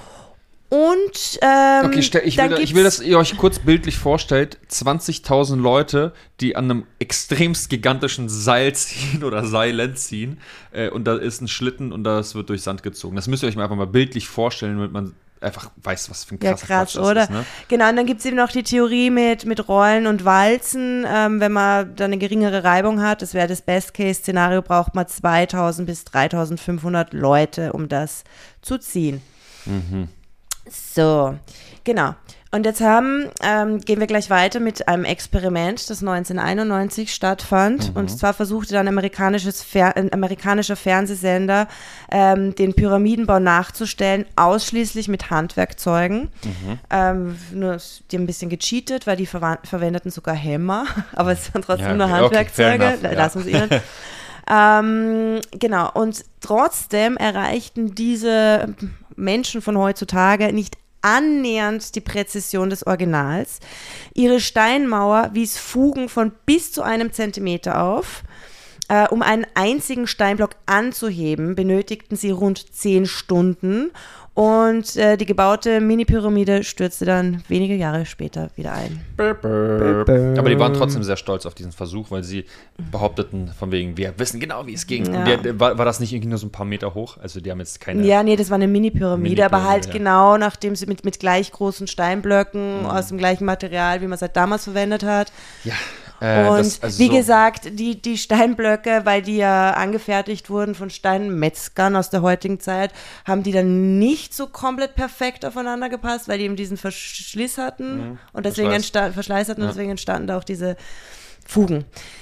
Und ich will, dass ihr euch kurz bildlich vorstellt, 20.000 Leute, die an einem extremst gigantischen Seil ziehen oder Seilen ziehen und da ist ein Schlitten und das wird durch Sand gezogen. Das müsst ihr euch einfach mal bildlich vorstellen, damit man einfach weiß, was für ein krasser Quatsch das ist. Ne? Genau, und dann gibt es eben noch die Theorie mit Rollen und Walzen, wenn man da eine geringere Reibung hat, das wäre das Best-Case-Szenario, braucht man 2.000 bis 3.500 Leute, um das zu ziehen. Mhm. So, genau. Und jetzt gehen wir gleich weiter mit einem Experiment, das 1991 stattfand. Und zwar versuchte dann ein amerikanischer Fernsehsender, den Pyramidenbau nachzustellen, ausschließlich mit Handwerkzeugen. Nur die haben ein bisschen gecheatet, weil die verwendeten sogar Hämmer, aber es waren trotzdem nur Handwerkzeuge. Okay, lassen Sie ihnen. Genau, und trotzdem erreichten diese Menschen von heutzutage nicht annähernd die Präzision des Originals. Ihre Steinmauer wies Fugen von bis zu 1 Zentimeter auf. Um einen einzigen Steinblock anzuheben, benötigten sie rund 10 Stunden und die gebaute Mini-Pyramide stürzte dann wenige Jahre später wieder ein. Aber die waren trotzdem sehr stolz auf diesen Versuch, weil sie behaupteten, von wegen, wir wissen genau, wie es ging. Ja. War das nicht irgendwie nur so ein paar Meter hoch? Also die haben jetzt keine... Ja, nee, das war eine Mini-Pyramide, aber halt genau, nachdem sie mit gleich großen Steinblöcken aus dem gleichen Material, wie man es halt damals verwendet hat. Ja. Und wie gesagt, die Steinblöcke, weil die ja angefertigt wurden von Steinmetzgern aus der heutigen Zeit, haben die dann nicht so komplett perfekt aufeinander gepasst, weil die eben diesen Verschliss hatten und deswegen Verschleiß hatten und deswegen entstanden da auch diese Fugen.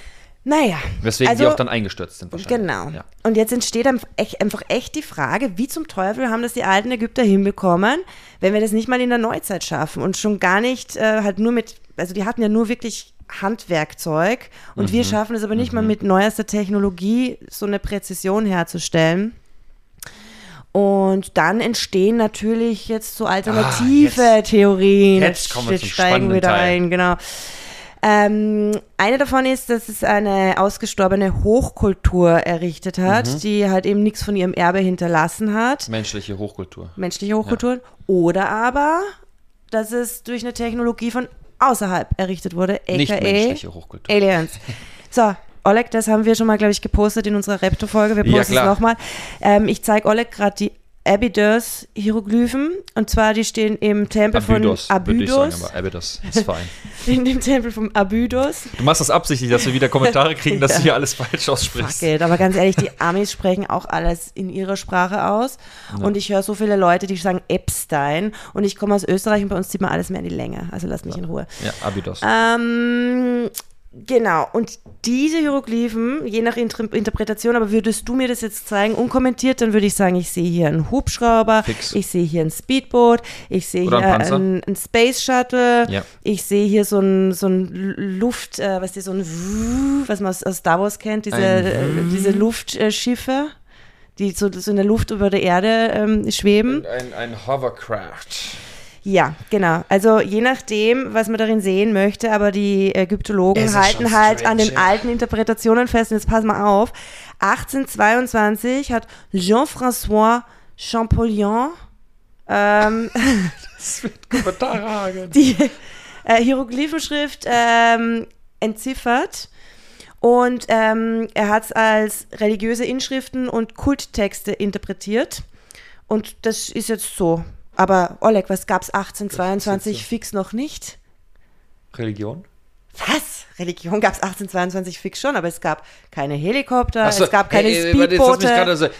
Naja. Weswegen die auch dann eingestürzt sind wahrscheinlich. Genau. Ja. Und jetzt entsteht einfach echt die Frage, wie zum Teufel haben das die alten Ägypter hinbekommen, wenn wir das nicht mal in der Neuzeit schaffen und schon gar nicht halt nur also die hatten ja nur wirklich Handwerkzeug und wir schaffen es aber nicht mal mit neuester Technologie, so eine Präzision herzustellen. Und dann entstehen natürlich jetzt so alternative Theorien. Jetzt kommen wir zum steigen wir da Teil. ein, genau. Eine davon ist, dass es eine ausgestorbene Hochkultur errichtet hat, die halt eben nichts von ihrem Erbe hinterlassen hat. Menschliche Hochkultur. Oder aber, dass es durch eine Technologie von außerhalb errichtet wurde, Nicht aka menschliche Hochkultur. Aliens. So, Oleg, das haben wir schon mal, glaube ich, gepostet in unserer Raptor-Folge. Wir posten es nochmal. Ich zeige Oleg gerade die Abydos-Hieroglyphen. Und zwar, die stehen im Tempel Abydos, von Abydos. würde ich sagen, aber Abydos ist fein. In dem Tempel von Abydos. Du machst das absichtlich, dass wir wieder Kommentare kriegen, dass du hier alles falsch aussprichst. Fuck it. Aber ganz ehrlich, die Amis sprechen auch alles in ihrer Sprache aus. Ja. Und ich höre so viele Leute, die sagen Epstein. Und ich komme aus Österreich und bei uns zieht man alles mehr in die Länge. Also lasst mich in Ruhe. Ja, Abydos. Genau, und diese Hieroglyphen, je nach Interpretation, aber würdest du mir das jetzt zeigen, unkommentiert, dann würde ich sagen, ich sehe hier einen Hubschrauber, ich sehe hier ein Speedboot, ich sehe hier ein Space Shuttle, ich sehe hier so ein Luft, was man aus Star Wars kennt, diese Luftschiffe, die so in der Luft über der Erde schweben. Ein Hovercraft. Ja, genau. Also je nachdem, was man darin sehen möchte, aber die Ägyptologen halten halt an den alten Interpretationen fest. Und jetzt pass mal auf. 1822 hat Jean-François Champollion das wird Kommentare hageln. Die Hieroglyphenschrift entziffert. Und er hat es als religiöse Inschriften und Kulttexte interpretiert. Und das ist jetzt so. Aber Oleg, was gab's 1822 fix noch nicht? Religion? Was? Religion gab's 1822 fix schon, aber es gab keine Helikopter, es gab keine Speedboote.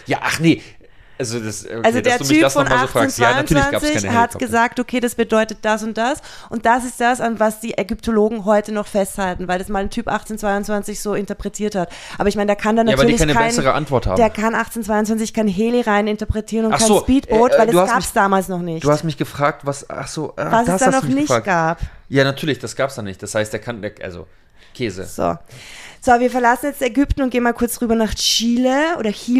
Also der Typ von 1822 hat gesagt, okay, das bedeutet das. Und das ist das, an was die Ägyptologen heute noch festhalten, weil das mal ein Typ 1822 so interpretiert hat. Aber ich meine, der kann dann natürlich bessere Antwort haben. Der kann 1822 kein Heli rein interpretieren und kein Speedboot, weil das gab es damals noch nicht. Du hast mich gefragt, was es da noch nicht gab. Ja, natürlich, das gab es da nicht. Das heißt, Käse. So, wir verlassen jetzt Ägypten und gehen mal kurz rüber nach Chile,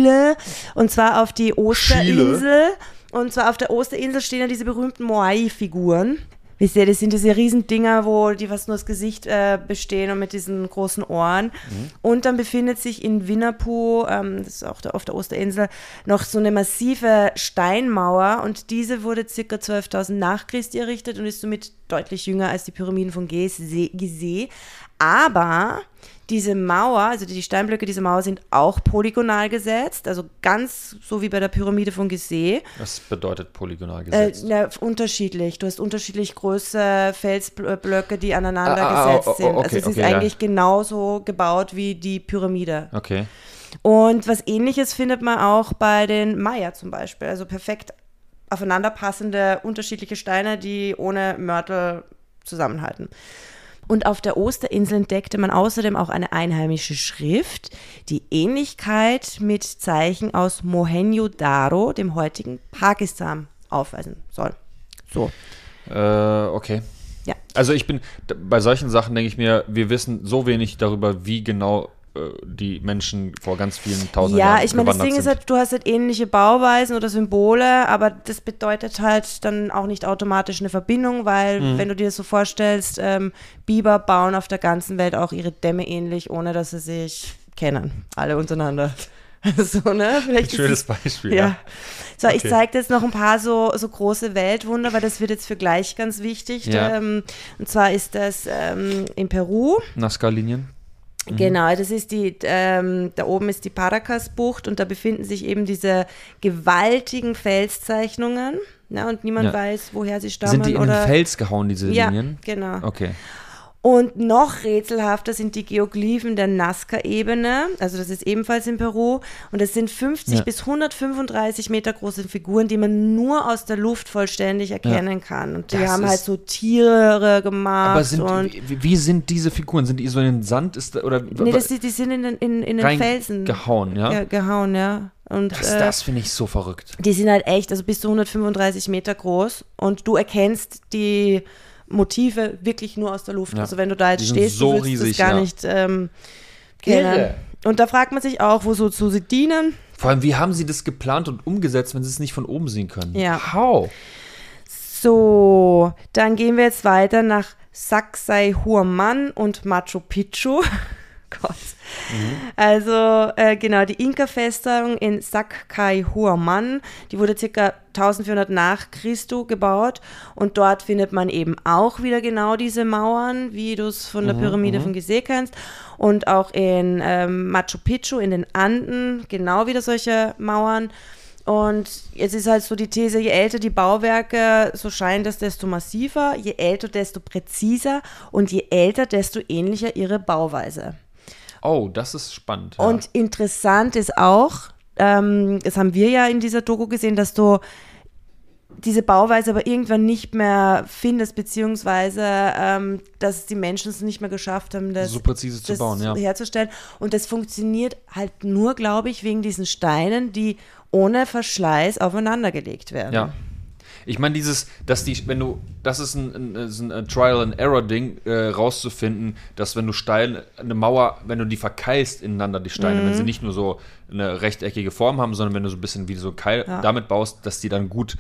und zwar auf die Osterinsel. Und zwar auf der Osterinsel stehen ja diese berühmten Moai-Figuren. Wisst ihr, das sind diese Riesendinger, die fast nur das Gesicht bestehen und mit diesen großen Ohren. Und dann befindet sich in Winnepu, das ist auch auf der Osterinsel, noch so eine massive Steinmauer. Und diese wurde ca. 12.000 nach Christi errichtet und ist somit deutlich jünger als die Pyramiden von Gizeh. Aber diese Mauer, also die Steinblöcke dieser Mauer sind auch polygonal gesetzt, also ganz so wie bei der Pyramide von Gizeh. Was bedeutet polygonal gesetzt? Unterschiedlich. Du hast unterschiedlich große Felsblöcke, die aneinander gesetzt sind. Okay, also es ist eigentlich genauso gebaut wie die Pyramide. Okay. Und was Ähnliches findet man auch bei den Maya zum Beispiel. Also perfekt aufeinanderpassende unterschiedliche Steine, die ohne Mörtel zusammenhalten. Und auf der Osterinsel entdeckte man außerdem auch eine einheimische Schrift, die Ähnlichkeit mit Zeichen aus Mohenjo-Daro, dem heutigen Pakistan, aufweisen soll. So. Okay. Ja. Also bei solchen Sachen denke ich mir, wir wissen so wenig darüber, wie genau die Menschen vor ganz vielen tausend Jahren Ja, ich meine, das Ding ist halt, du hast halt ähnliche Bauweisen oder Symbole, aber das bedeutet halt dann auch nicht automatisch eine Verbindung, weil wenn du dir das so vorstellst, Biber bauen auf der ganzen Welt auch ihre Dämme ähnlich, ohne dass sie sich kennen, alle untereinander. So, ne? Vielleicht ein schönes Beispiel, ja. So, okay. Ich zeige jetzt noch ein paar so große Weltwunder, weil das wird jetzt für gleich ganz wichtig. Ja. Und zwar ist das in Peru. Nazca-Linien. Genau, das ist da oben ist die Paracas-Bucht und da befinden sich eben diese gewaltigen Felszeichnungen, und niemand weiß, woher sie stammen. Sind die in den Fels gehauen, diese Linien? Ja, genau. Okay. Und noch rätselhafter sind die Geoglyphen der Nazca-Ebene, also das ist ebenfalls in Peru. Und das sind 50 bis 135 Meter große Figuren, die man nur aus der Luft vollständig erkennen kann. Und die haben halt so Tiere gemacht. Aber wie sind diese Figuren? Sind die so in den Sand? Nee, die sind in den Felsen. Gehauen, ja? Ja, gehauen, ja. Und, das finde ich so verrückt. Die sind halt echt, also bis zu 135 Meter groß. Und du erkennst die Motive wirklich nur aus der Luft. Ja. Also wenn du da jetzt stehst, so du willst riesig, das gar nicht kennen. Und da fragt man sich auch, wozu sie dienen. Vor allem, wie haben sie das geplant und umgesetzt, wenn sie es nicht von oben sehen können? Ja. How? So, dann gehen wir jetzt weiter nach Sacsayhuaman und Machu Picchu. Gott. Also genau, die Inka-Festung in Sacsayhuaman, die wurde ca. 1400 nach Christus gebaut und dort findet man eben auch wieder genau diese Mauern, wie du es von der Pyramide von Gizeh kennst, und auch in Machu Picchu in den Anden genau wieder solche Mauern. Und jetzt ist halt so die These, je älter die Bauwerke, so scheint es, desto massiver, je älter, desto präziser und je älter, desto ähnlicher ihre Bauweise. Oh, das ist spannend. Ja. Und interessant ist auch, das haben wir ja in dieser Doku gesehen, dass du diese Bauweise aber irgendwann nicht mehr findest, beziehungsweise dass die Menschen es nicht mehr geschafft haben, das so präzise zu bauen, ja, herzustellen. Und das funktioniert halt nur, glaube ich, wegen diesen Steinen, die ohne Verschleiß aufeinander gelegt werden. Ja. Ich meine, das ist ein Trial-and-Error-Ding, rauszufinden, dass wenn du eine Mauer, wenn du die verkeilst ineinander, die Steine, wenn sie nicht nur so eine rechteckige Form haben, sondern wenn du so ein bisschen wie so ein Keil damit baust, dass die dann gut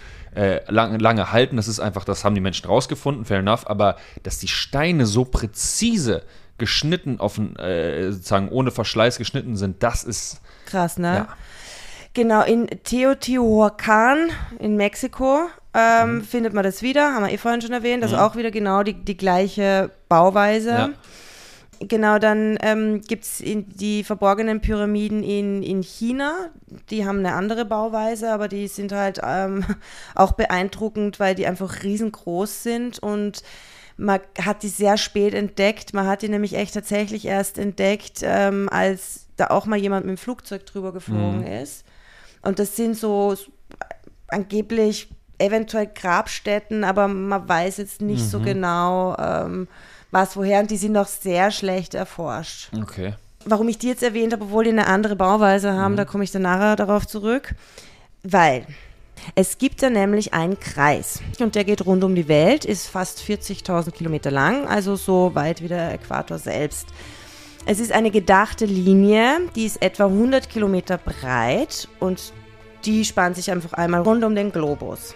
lange halten, das haben die Menschen rausgefunden, fair enough, aber dass die Steine so präzise geschnitten, sozusagen ohne Verschleiß geschnitten sind, das ist krass, ne? Ja. Genau, in Teotihuacan in Mexiko findet man das wieder, haben wir vorhin schon erwähnt, also auch wieder genau die gleiche Bauweise. Ja. Genau, dann gibt es die verborgenen Pyramiden in China, die haben eine andere Bauweise, aber die sind halt auch beeindruckend, weil die einfach riesengroß sind und man hat die sehr spät entdeckt, man hat die nämlich echt tatsächlich erst entdeckt, als da auch mal jemand mit dem Flugzeug drüber geflogen ist. Und das sind so angeblich eventuell Grabstätten, aber man weiß jetzt nicht so genau, was woher. Und die sind noch sehr schlecht erforscht. Okay. Warum ich die jetzt erwähnt habe, obwohl die eine andere Bauweise haben, da komme ich dann nachher darauf zurück. Weil es gibt da nämlich einen Kreis und der geht rund um die Welt, ist fast 40.000 Kilometer lang, also so weit wie der Äquator selbst. Es ist eine gedachte Linie, die ist etwa 100 Kilometer breit und die spannt sich einfach einmal rund um den Globus.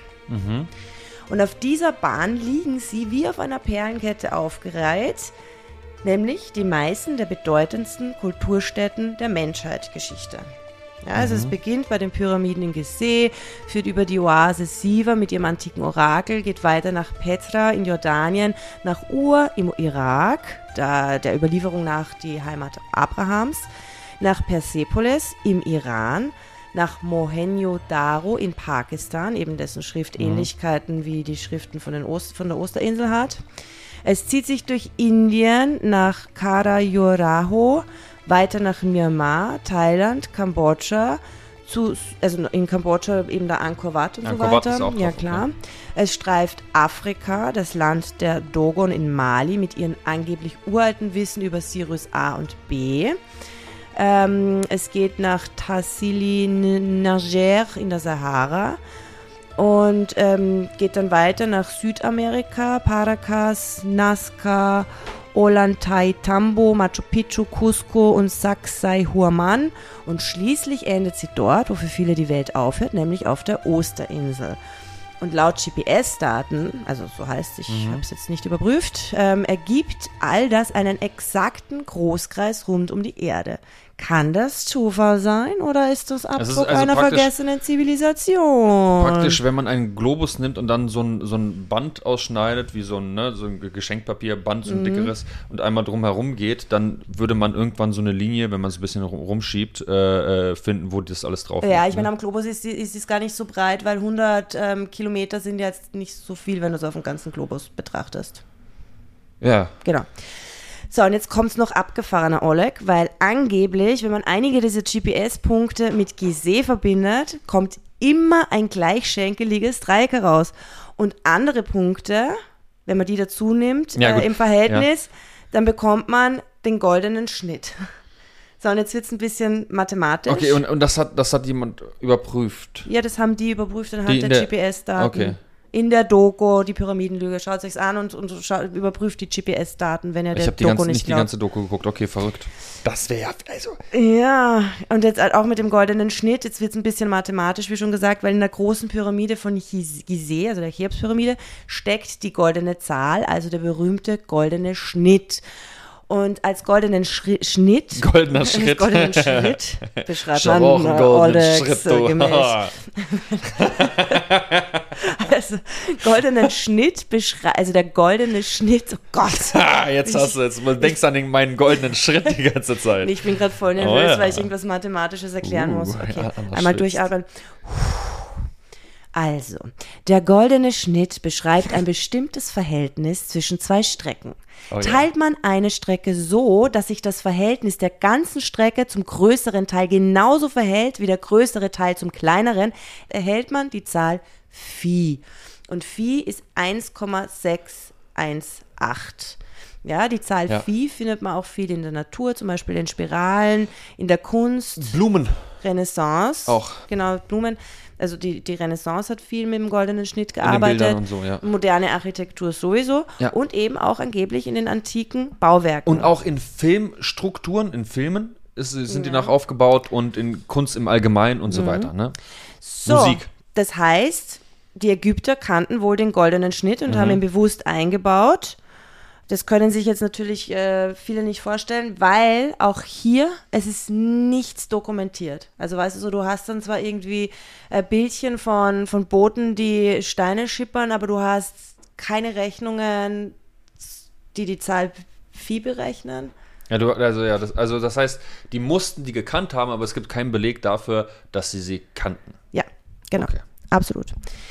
Und auf dieser Bahn liegen sie wie auf einer Perlenkette aufgereiht, nämlich die meisten der bedeutendsten Kulturstätten der Menschheitsgeschichte. Ja, also es beginnt bei den Pyramiden in Gizeh, führt über die Oase Siwa mit ihrem antiken Orakel, geht weiter nach Petra in Jordanien, nach Ur im Irak, da der Überlieferung nach die Heimat Abrahams, nach Persepolis im Iran, nach Mohenjo-Daro in Pakistan, eben dessen Schriftähnlichkeiten wie die Schriften von der Osterinsel hat. Es zieht sich durch Indien nach Khajuraho, weiter nach Myanmar, Thailand, Kambodscha, also in Kambodscha eben der Angkor Wat und Angkor so Wat weiter. ist auch ja, drauf, klar. ja. Es streift Afrika, das Land der Dogon in Mali mit ihren angeblich uralten Wissen über Sirius A und B. Es geht nach Tassili Niger in der Sahara und geht dann nach Südamerika, Paracas, Nazca, Ollantaytambo, Machu Picchu, Cusco und Sacsayhuaman und schließlich endet sie dort, wo für viele die Welt aufhört, nämlich auf der Osterinsel. Und laut GPS-Daten, also so heißt es, ich habe es jetzt nicht überprüft, ergibt all das einen exakten Großkreis rund um die Erde. Kann das Zufall sein oder ist das Abdruck einer vergessenen Zivilisation? Praktisch, wenn man einen Globus nimmt und dann so ein Band ausschneidet, wie so ein Geschenkpapierband, so ein dickeres, und einmal drumherum geht, dann würde man irgendwann so eine Linie, wenn man es ein bisschen rumschiebt, finden, wo das alles drauf ist. Ja, ich meine, am Globus ist es gar nicht so breit, weil 100 Kilometer sind jetzt nicht so viel, wenn du es auf dem ganzen Globus betrachtest. Ja. Genau. So, und jetzt kommt es noch abgefahrener, Oleg, weil angeblich, wenn man einige dieser GPS-Punkte mit Gizeh verbindet, kommt immer ein gleichschenkeliges Dreieck heraus. Und andere Punkte, wenn man die dazu nimmt, im Verhältnis, dann bekommt man den goldenen Schnitt. So, und jetzt wird es ein bisschen mathematisch. Okay, und das hat jemand überprüft? Ja, das haben die überprüft anhand der GPS-Daten. Okay. In der Doku, die Pyramidenlüge. Schaut es euch an und überprüft die GPS-Daten, wenn ihr der Doku nicht glaubt. Die ganze Doku geguckt. Okay, verrückt. Das wäre ja, also... Ja, und jetzt halt auch mit dem goldenen Schnitt. Jetzt wird es ein bisschen mathematisch, wie schon gesagt, weil in der großen Pyramide von Gizeh, also der Cheops-Pyramide, steckt die goldene Zahl, also der berühmte goldene Schnitt. Und als goldenen Schnitt Goldener Schritt beschreibt man Olex gemäß. Also goldenen Schnitt beschreibt, also der goldene Schnitt, oh Gott. Man denkst an meinen goldenen Schritt die ganze Zeit. Ich bin gerade voll nervös, weil ich irgendwas Mathematisches erklären muss. Okay, einmal durchatmen. Also, der goldene Schnitt beschreibt ein bestimmtes Verhältnis zwischen zwei Strecken. Teilt man eine Strecke so, dass sich das Verhältnis der ganzen Strecke zum größeren Teil genauso verhält wie der größere Teil zum kleineren, erhält man die Zahl Phi. Und Phi ist 1,618. Ja, die Zahl Phi findet man auch viel in der Natur, zum Beispiel in Spiralen, in der Kunst. Blumen. Renaissance. Auch. Genau, Blumen. Also die Renaissance hat viel mit dem goldenen Schnitt gearbeitet. In den Bildern und so, ja. Moderne Architektur sowieso. Ja. Und eben auch angeblich in den antiken Bauwerken. Und auch in Filmstrukturen, in Filmen sind die nach aufgebaut und in Kunst im Allgemeinen und so weiter. Ne? So, Musik. Das heißt, die Ägypter kannten wohl den goldenen Schnitt und haben ihn bewusst eingebaut. Das können sich jetzt natürlich viele nicht vorstellen, weil auch hier, es ist nichts dokumentiert. Also weißt du so, du hast dann zwar irgendwie Bildchen von Booten, die Steine schippern, aber du hast keine Rechnungen, die Zahl Phi berechnen. Ja, das heißt, die mussten die gekannt haben, aber es gibt keinen Beleg dafür, dass sie kannten. Ja, genau, absolut.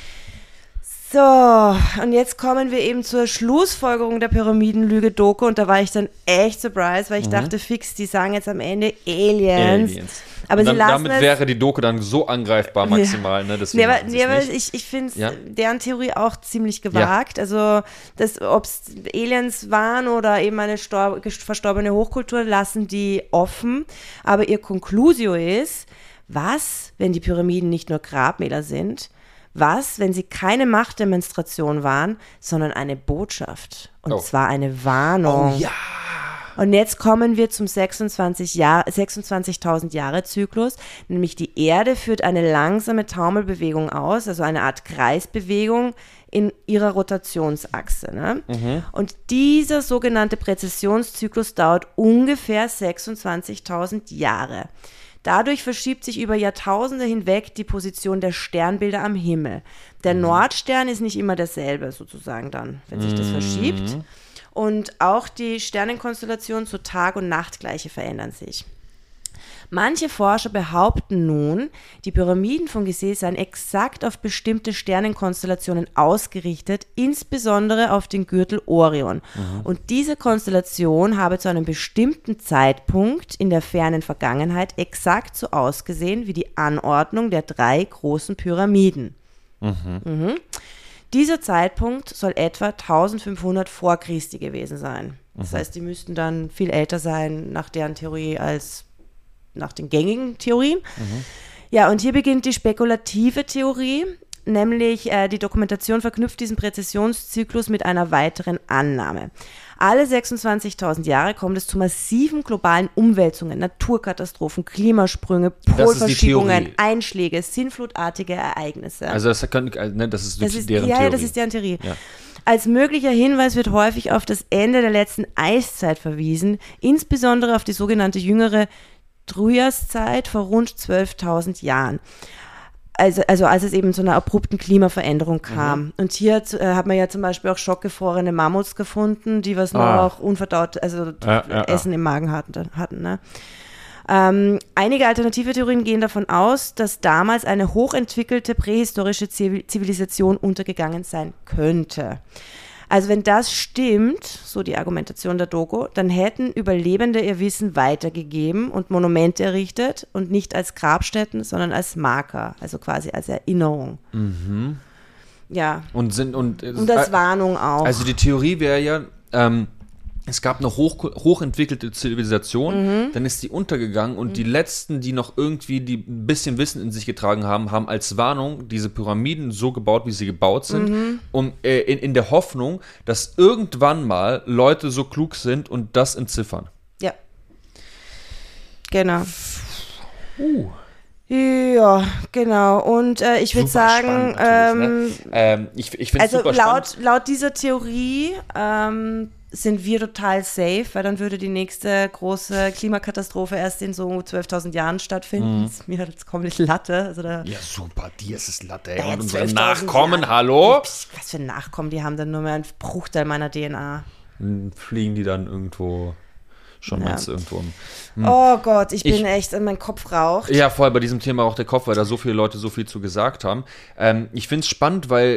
So, und jetzt kommen wir eben zur Schlussfolgerung der Pyramidenlüge-Doku und da war ich dann echt surprised, weil ich dachte, fix, die sagen jetzt am Ende Aliens. Aber damit wäre die Doku dann so angreifbar maximal. Ne? Deswegen aber ich finde deren Theorie auch ziemlich gewagt. Ja. Also, ob es Aliens waren oder eben eine verstorbene Hochkultur, lassen die offen. Aber ihr Conclusio ist, was, wenn die Pyramiden nicht nur Grabmäler sind, was, wenn sie keine Machtdemonstration waren, sondern eine Botschaft? Und zwar eine Warnung. Oh ja! Und jetzt kommen wir zum 26.000 Jahre Zyklus, nämlich die Erde führt eine langsame Taumelbewegung aus, also eine Art Kreisbewegung in ihrer Rotationsachse. Ne? Und dieser sogenannte Präzessionszyklus dauert ungefähr 26.000 Jahre. Dadurch verschiebt sich über Jahrtausende hinweg die Position der Sternbilder am Himmel. Der Nordstern ist nicht immer derselbe sozusagen dann, wenn sich das verschiebt. Und auch die Sternenkonstellationen zu Tag- und Nachtgleiche verändern sich. Manche Forscher behaupten nun, die Pyramiden von Gizeh seien exakt auf bestimmte Sternenkonstellationen ausgerichtet, insbesondere auf den Gürtel Orion. Und diese Konstellation habe zu einem bestimmten Zeitpunkt in der fernen Vergangenheit exakt so ausgesehen wie die Anordnung der 3 großen Pyramiden. Dieser Zeitpunkt soll etwa 1500 vor Christi gewesen sein. Das heißt, die müssten dann viel älter sein nach deren Theorie als nach den gängigen Theorien. Ja, und hier beginnt die spekulative Theorie, nämlich die Dokumentation verknüpft diesen Präzessionszyklus mit einer weiteren Annahme. Alle 26.000 Jahre kommt es zu massiven globalen Umwälzungen, Naturkatastrophen, Klimasprünge, Polverschiebungen, Einschläge, sinnflutartige Ereignisse. Also das ist deren Theorie. Ja, das ist deren Theorie. Ja. Als möglicher Hinweis wird häufig auf das Ende der letzten Eiszeit verwiesen, insbesondere auf die sogenannte jüngere Triaszeit vor rund 12.000 Jahren. Also als es eben zu einer abrupten Klimaveränderung kam. Und hier hat man ja zum Beispiel auch schockgefrorene Mammuts gefunden, die was noch unverdaut, Essen im Magen hatten. Ne? Einige alternative Theorien gehen davon aus, dass damals eine hochentwickelte prähistorische Zivilisation untergegangen sein könnte. Also wenn das stimmt, so die Argumentation der Doku, dann hätten Überlebende ihr Wissen weitergegeben und Monumente errichtet und nicht als Grabstätten, sondern als Marker, also quasi als Erinnerung. Ja. Und als Warnung auch. Also die Theorie wäre ja, es gab eine hochentwickelte Zivilisation, dann ist die untergegangen und die letzten, die noch irgendwie ein bisschen Wissen in sich getragen haben, haben als Warnung diese Pyramiden so gebaut, wie sie gebaut sind, in der Hoffnung, dass irgendwann mal Leute so klug sind und das entziffern. Ja. Genau. Ja, genau. Und ich würde sagen, ich finde es super spannend. Laut dieser Theorie sind wir total safe, weil dann würde die nächste große Klimakatastrophe erst in so 12.000 Jahren stattfinden. Ist mir jetzt komplett Latte. Also ja, super, dir ist es Latte. Und unsere Nachkommen, Jahren. Hallo? Was für Nachkommen, die haben dann nur mehr einen Bruchteil meiner DNA. Fliegen die dann irgendwo... Meinst du irgendwo. Oh Gott, ich bin echt, mein Kopf raucht. Ja, voll bei diesem Thema auch der Kopf, weil da so viele Leute so viel zu gesagt haben. Ich finde es spannend, weil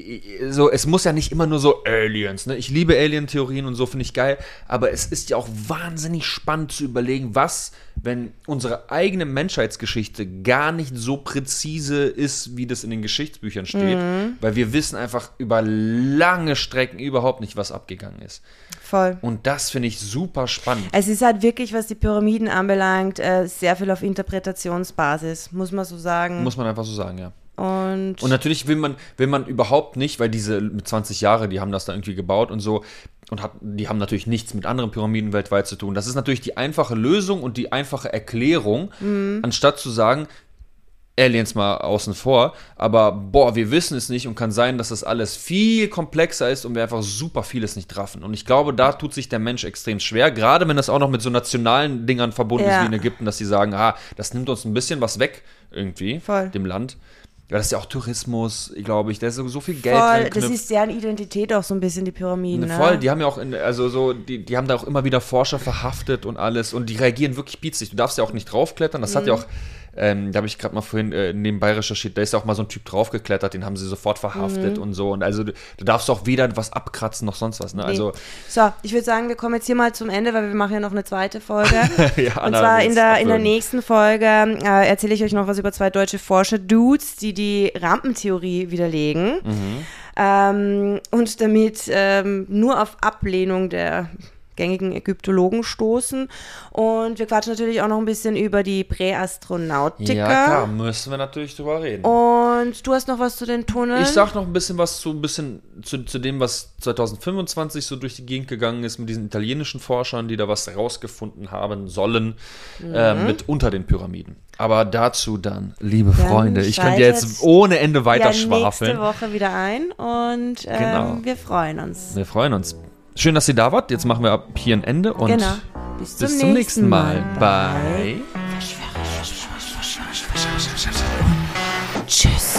es muss ja nicht immer nur so Aliens, ne? Ich liebe Alien-Theorien und so, finde ich geil, aber es ist ja auch wahnsinnig spannend zu überlegen, was, wenn unsere eigene Menschheitsgeschichte gar nicht so präzise ist, wie das in den Geschichtsbüchern steht, weil wir wissen einfach über lange Strecken überhaupt nicht, was abgegangen ist. Voll. Und das finde ich super spannend. Es ist halt wirklich, was die Pyramiden anbelangt, sehr viel auf Interpretationsbasis, muss man so sagen. Muss man einfach so sagen, ja. Und natürlich will man überhaupt nicht, weil diese mit 20 Jahre, die haben das da irgendwie gebaut und so, die haben natürlich nichts mit anderen Pyramiden weltweit zu tun. Das ist natürlich die einfache Lösung und die einfache Erklärung, anstatt zu sagen, Aliens mal außen vor, aber wir wissen es nicht und kann sein, dass das alles viel komplexer ist und wir einfach super vieles nicht raffen. Und ich glaube, da tut sich der Mensch extrem schwer, gerade wenn das auch noch mit so nationalen Dingern verbunden ist wie in Ägypten, dass die sagen, das nimmt uns ein bisschen was weg irgendwie, dem Land. Ja, das ist ja auch Tourismus, glaube ich, da ist so viel Geld drin. Das ist deren Identität auch so ein bisschen, die Pyramiden. Voll, die haben ja auch, die haben da auch immer wieder Forscher verhaftet und alles und die reagieren wirklich pietzig. Du darfst ja auch nicht draufklettern, das hat ja auch, da habe ich gerade mal vorhin nebenbei recherchiert, da ist ja auch mal so ein Typ draufgeklettert, den haben sie sofort verhaftet und so. Und also du darfst auch weder was abkratzen noch sonst was. Ne? Nee. Also, so, ich würde sagen, wir kommen jetzt hier mal zum Ende, weil wir machen ja noch eine zweite Folge. Ja, und zwar in der nächsten Folge erzähle ich euch noch was über 2 deutsche Forscher-Dudes, die Rampentheorie widerlegen. Und damit nur auf Ablehnung der gängigen Ägyptologen stoßen. Und wir quatschen natürlich auch noch ein bisschen über die Präastronautika. Ja, klar, müssen wir natürlich drüber reden. Und du hast noch was zu den Tunneln? Ich sag noch ein bisschen was zu dem, was 2025 so durch die Gegend gegangen ist mit diesen italienischen Forschern, die da was rausgefunden haben sollen, mit unter den Pyramiden. Aber dazu dann, liebe Freunde, ich könnte jetzt ohne Ende weiter schwafeln. Nächste Woche wieder ein und wir freuen uns. Wir freuen uns. Schön, dass ihr da wart. Jetzt machen wir ab hier ein Ende und bis zum nächsten Mal bei Tschüss.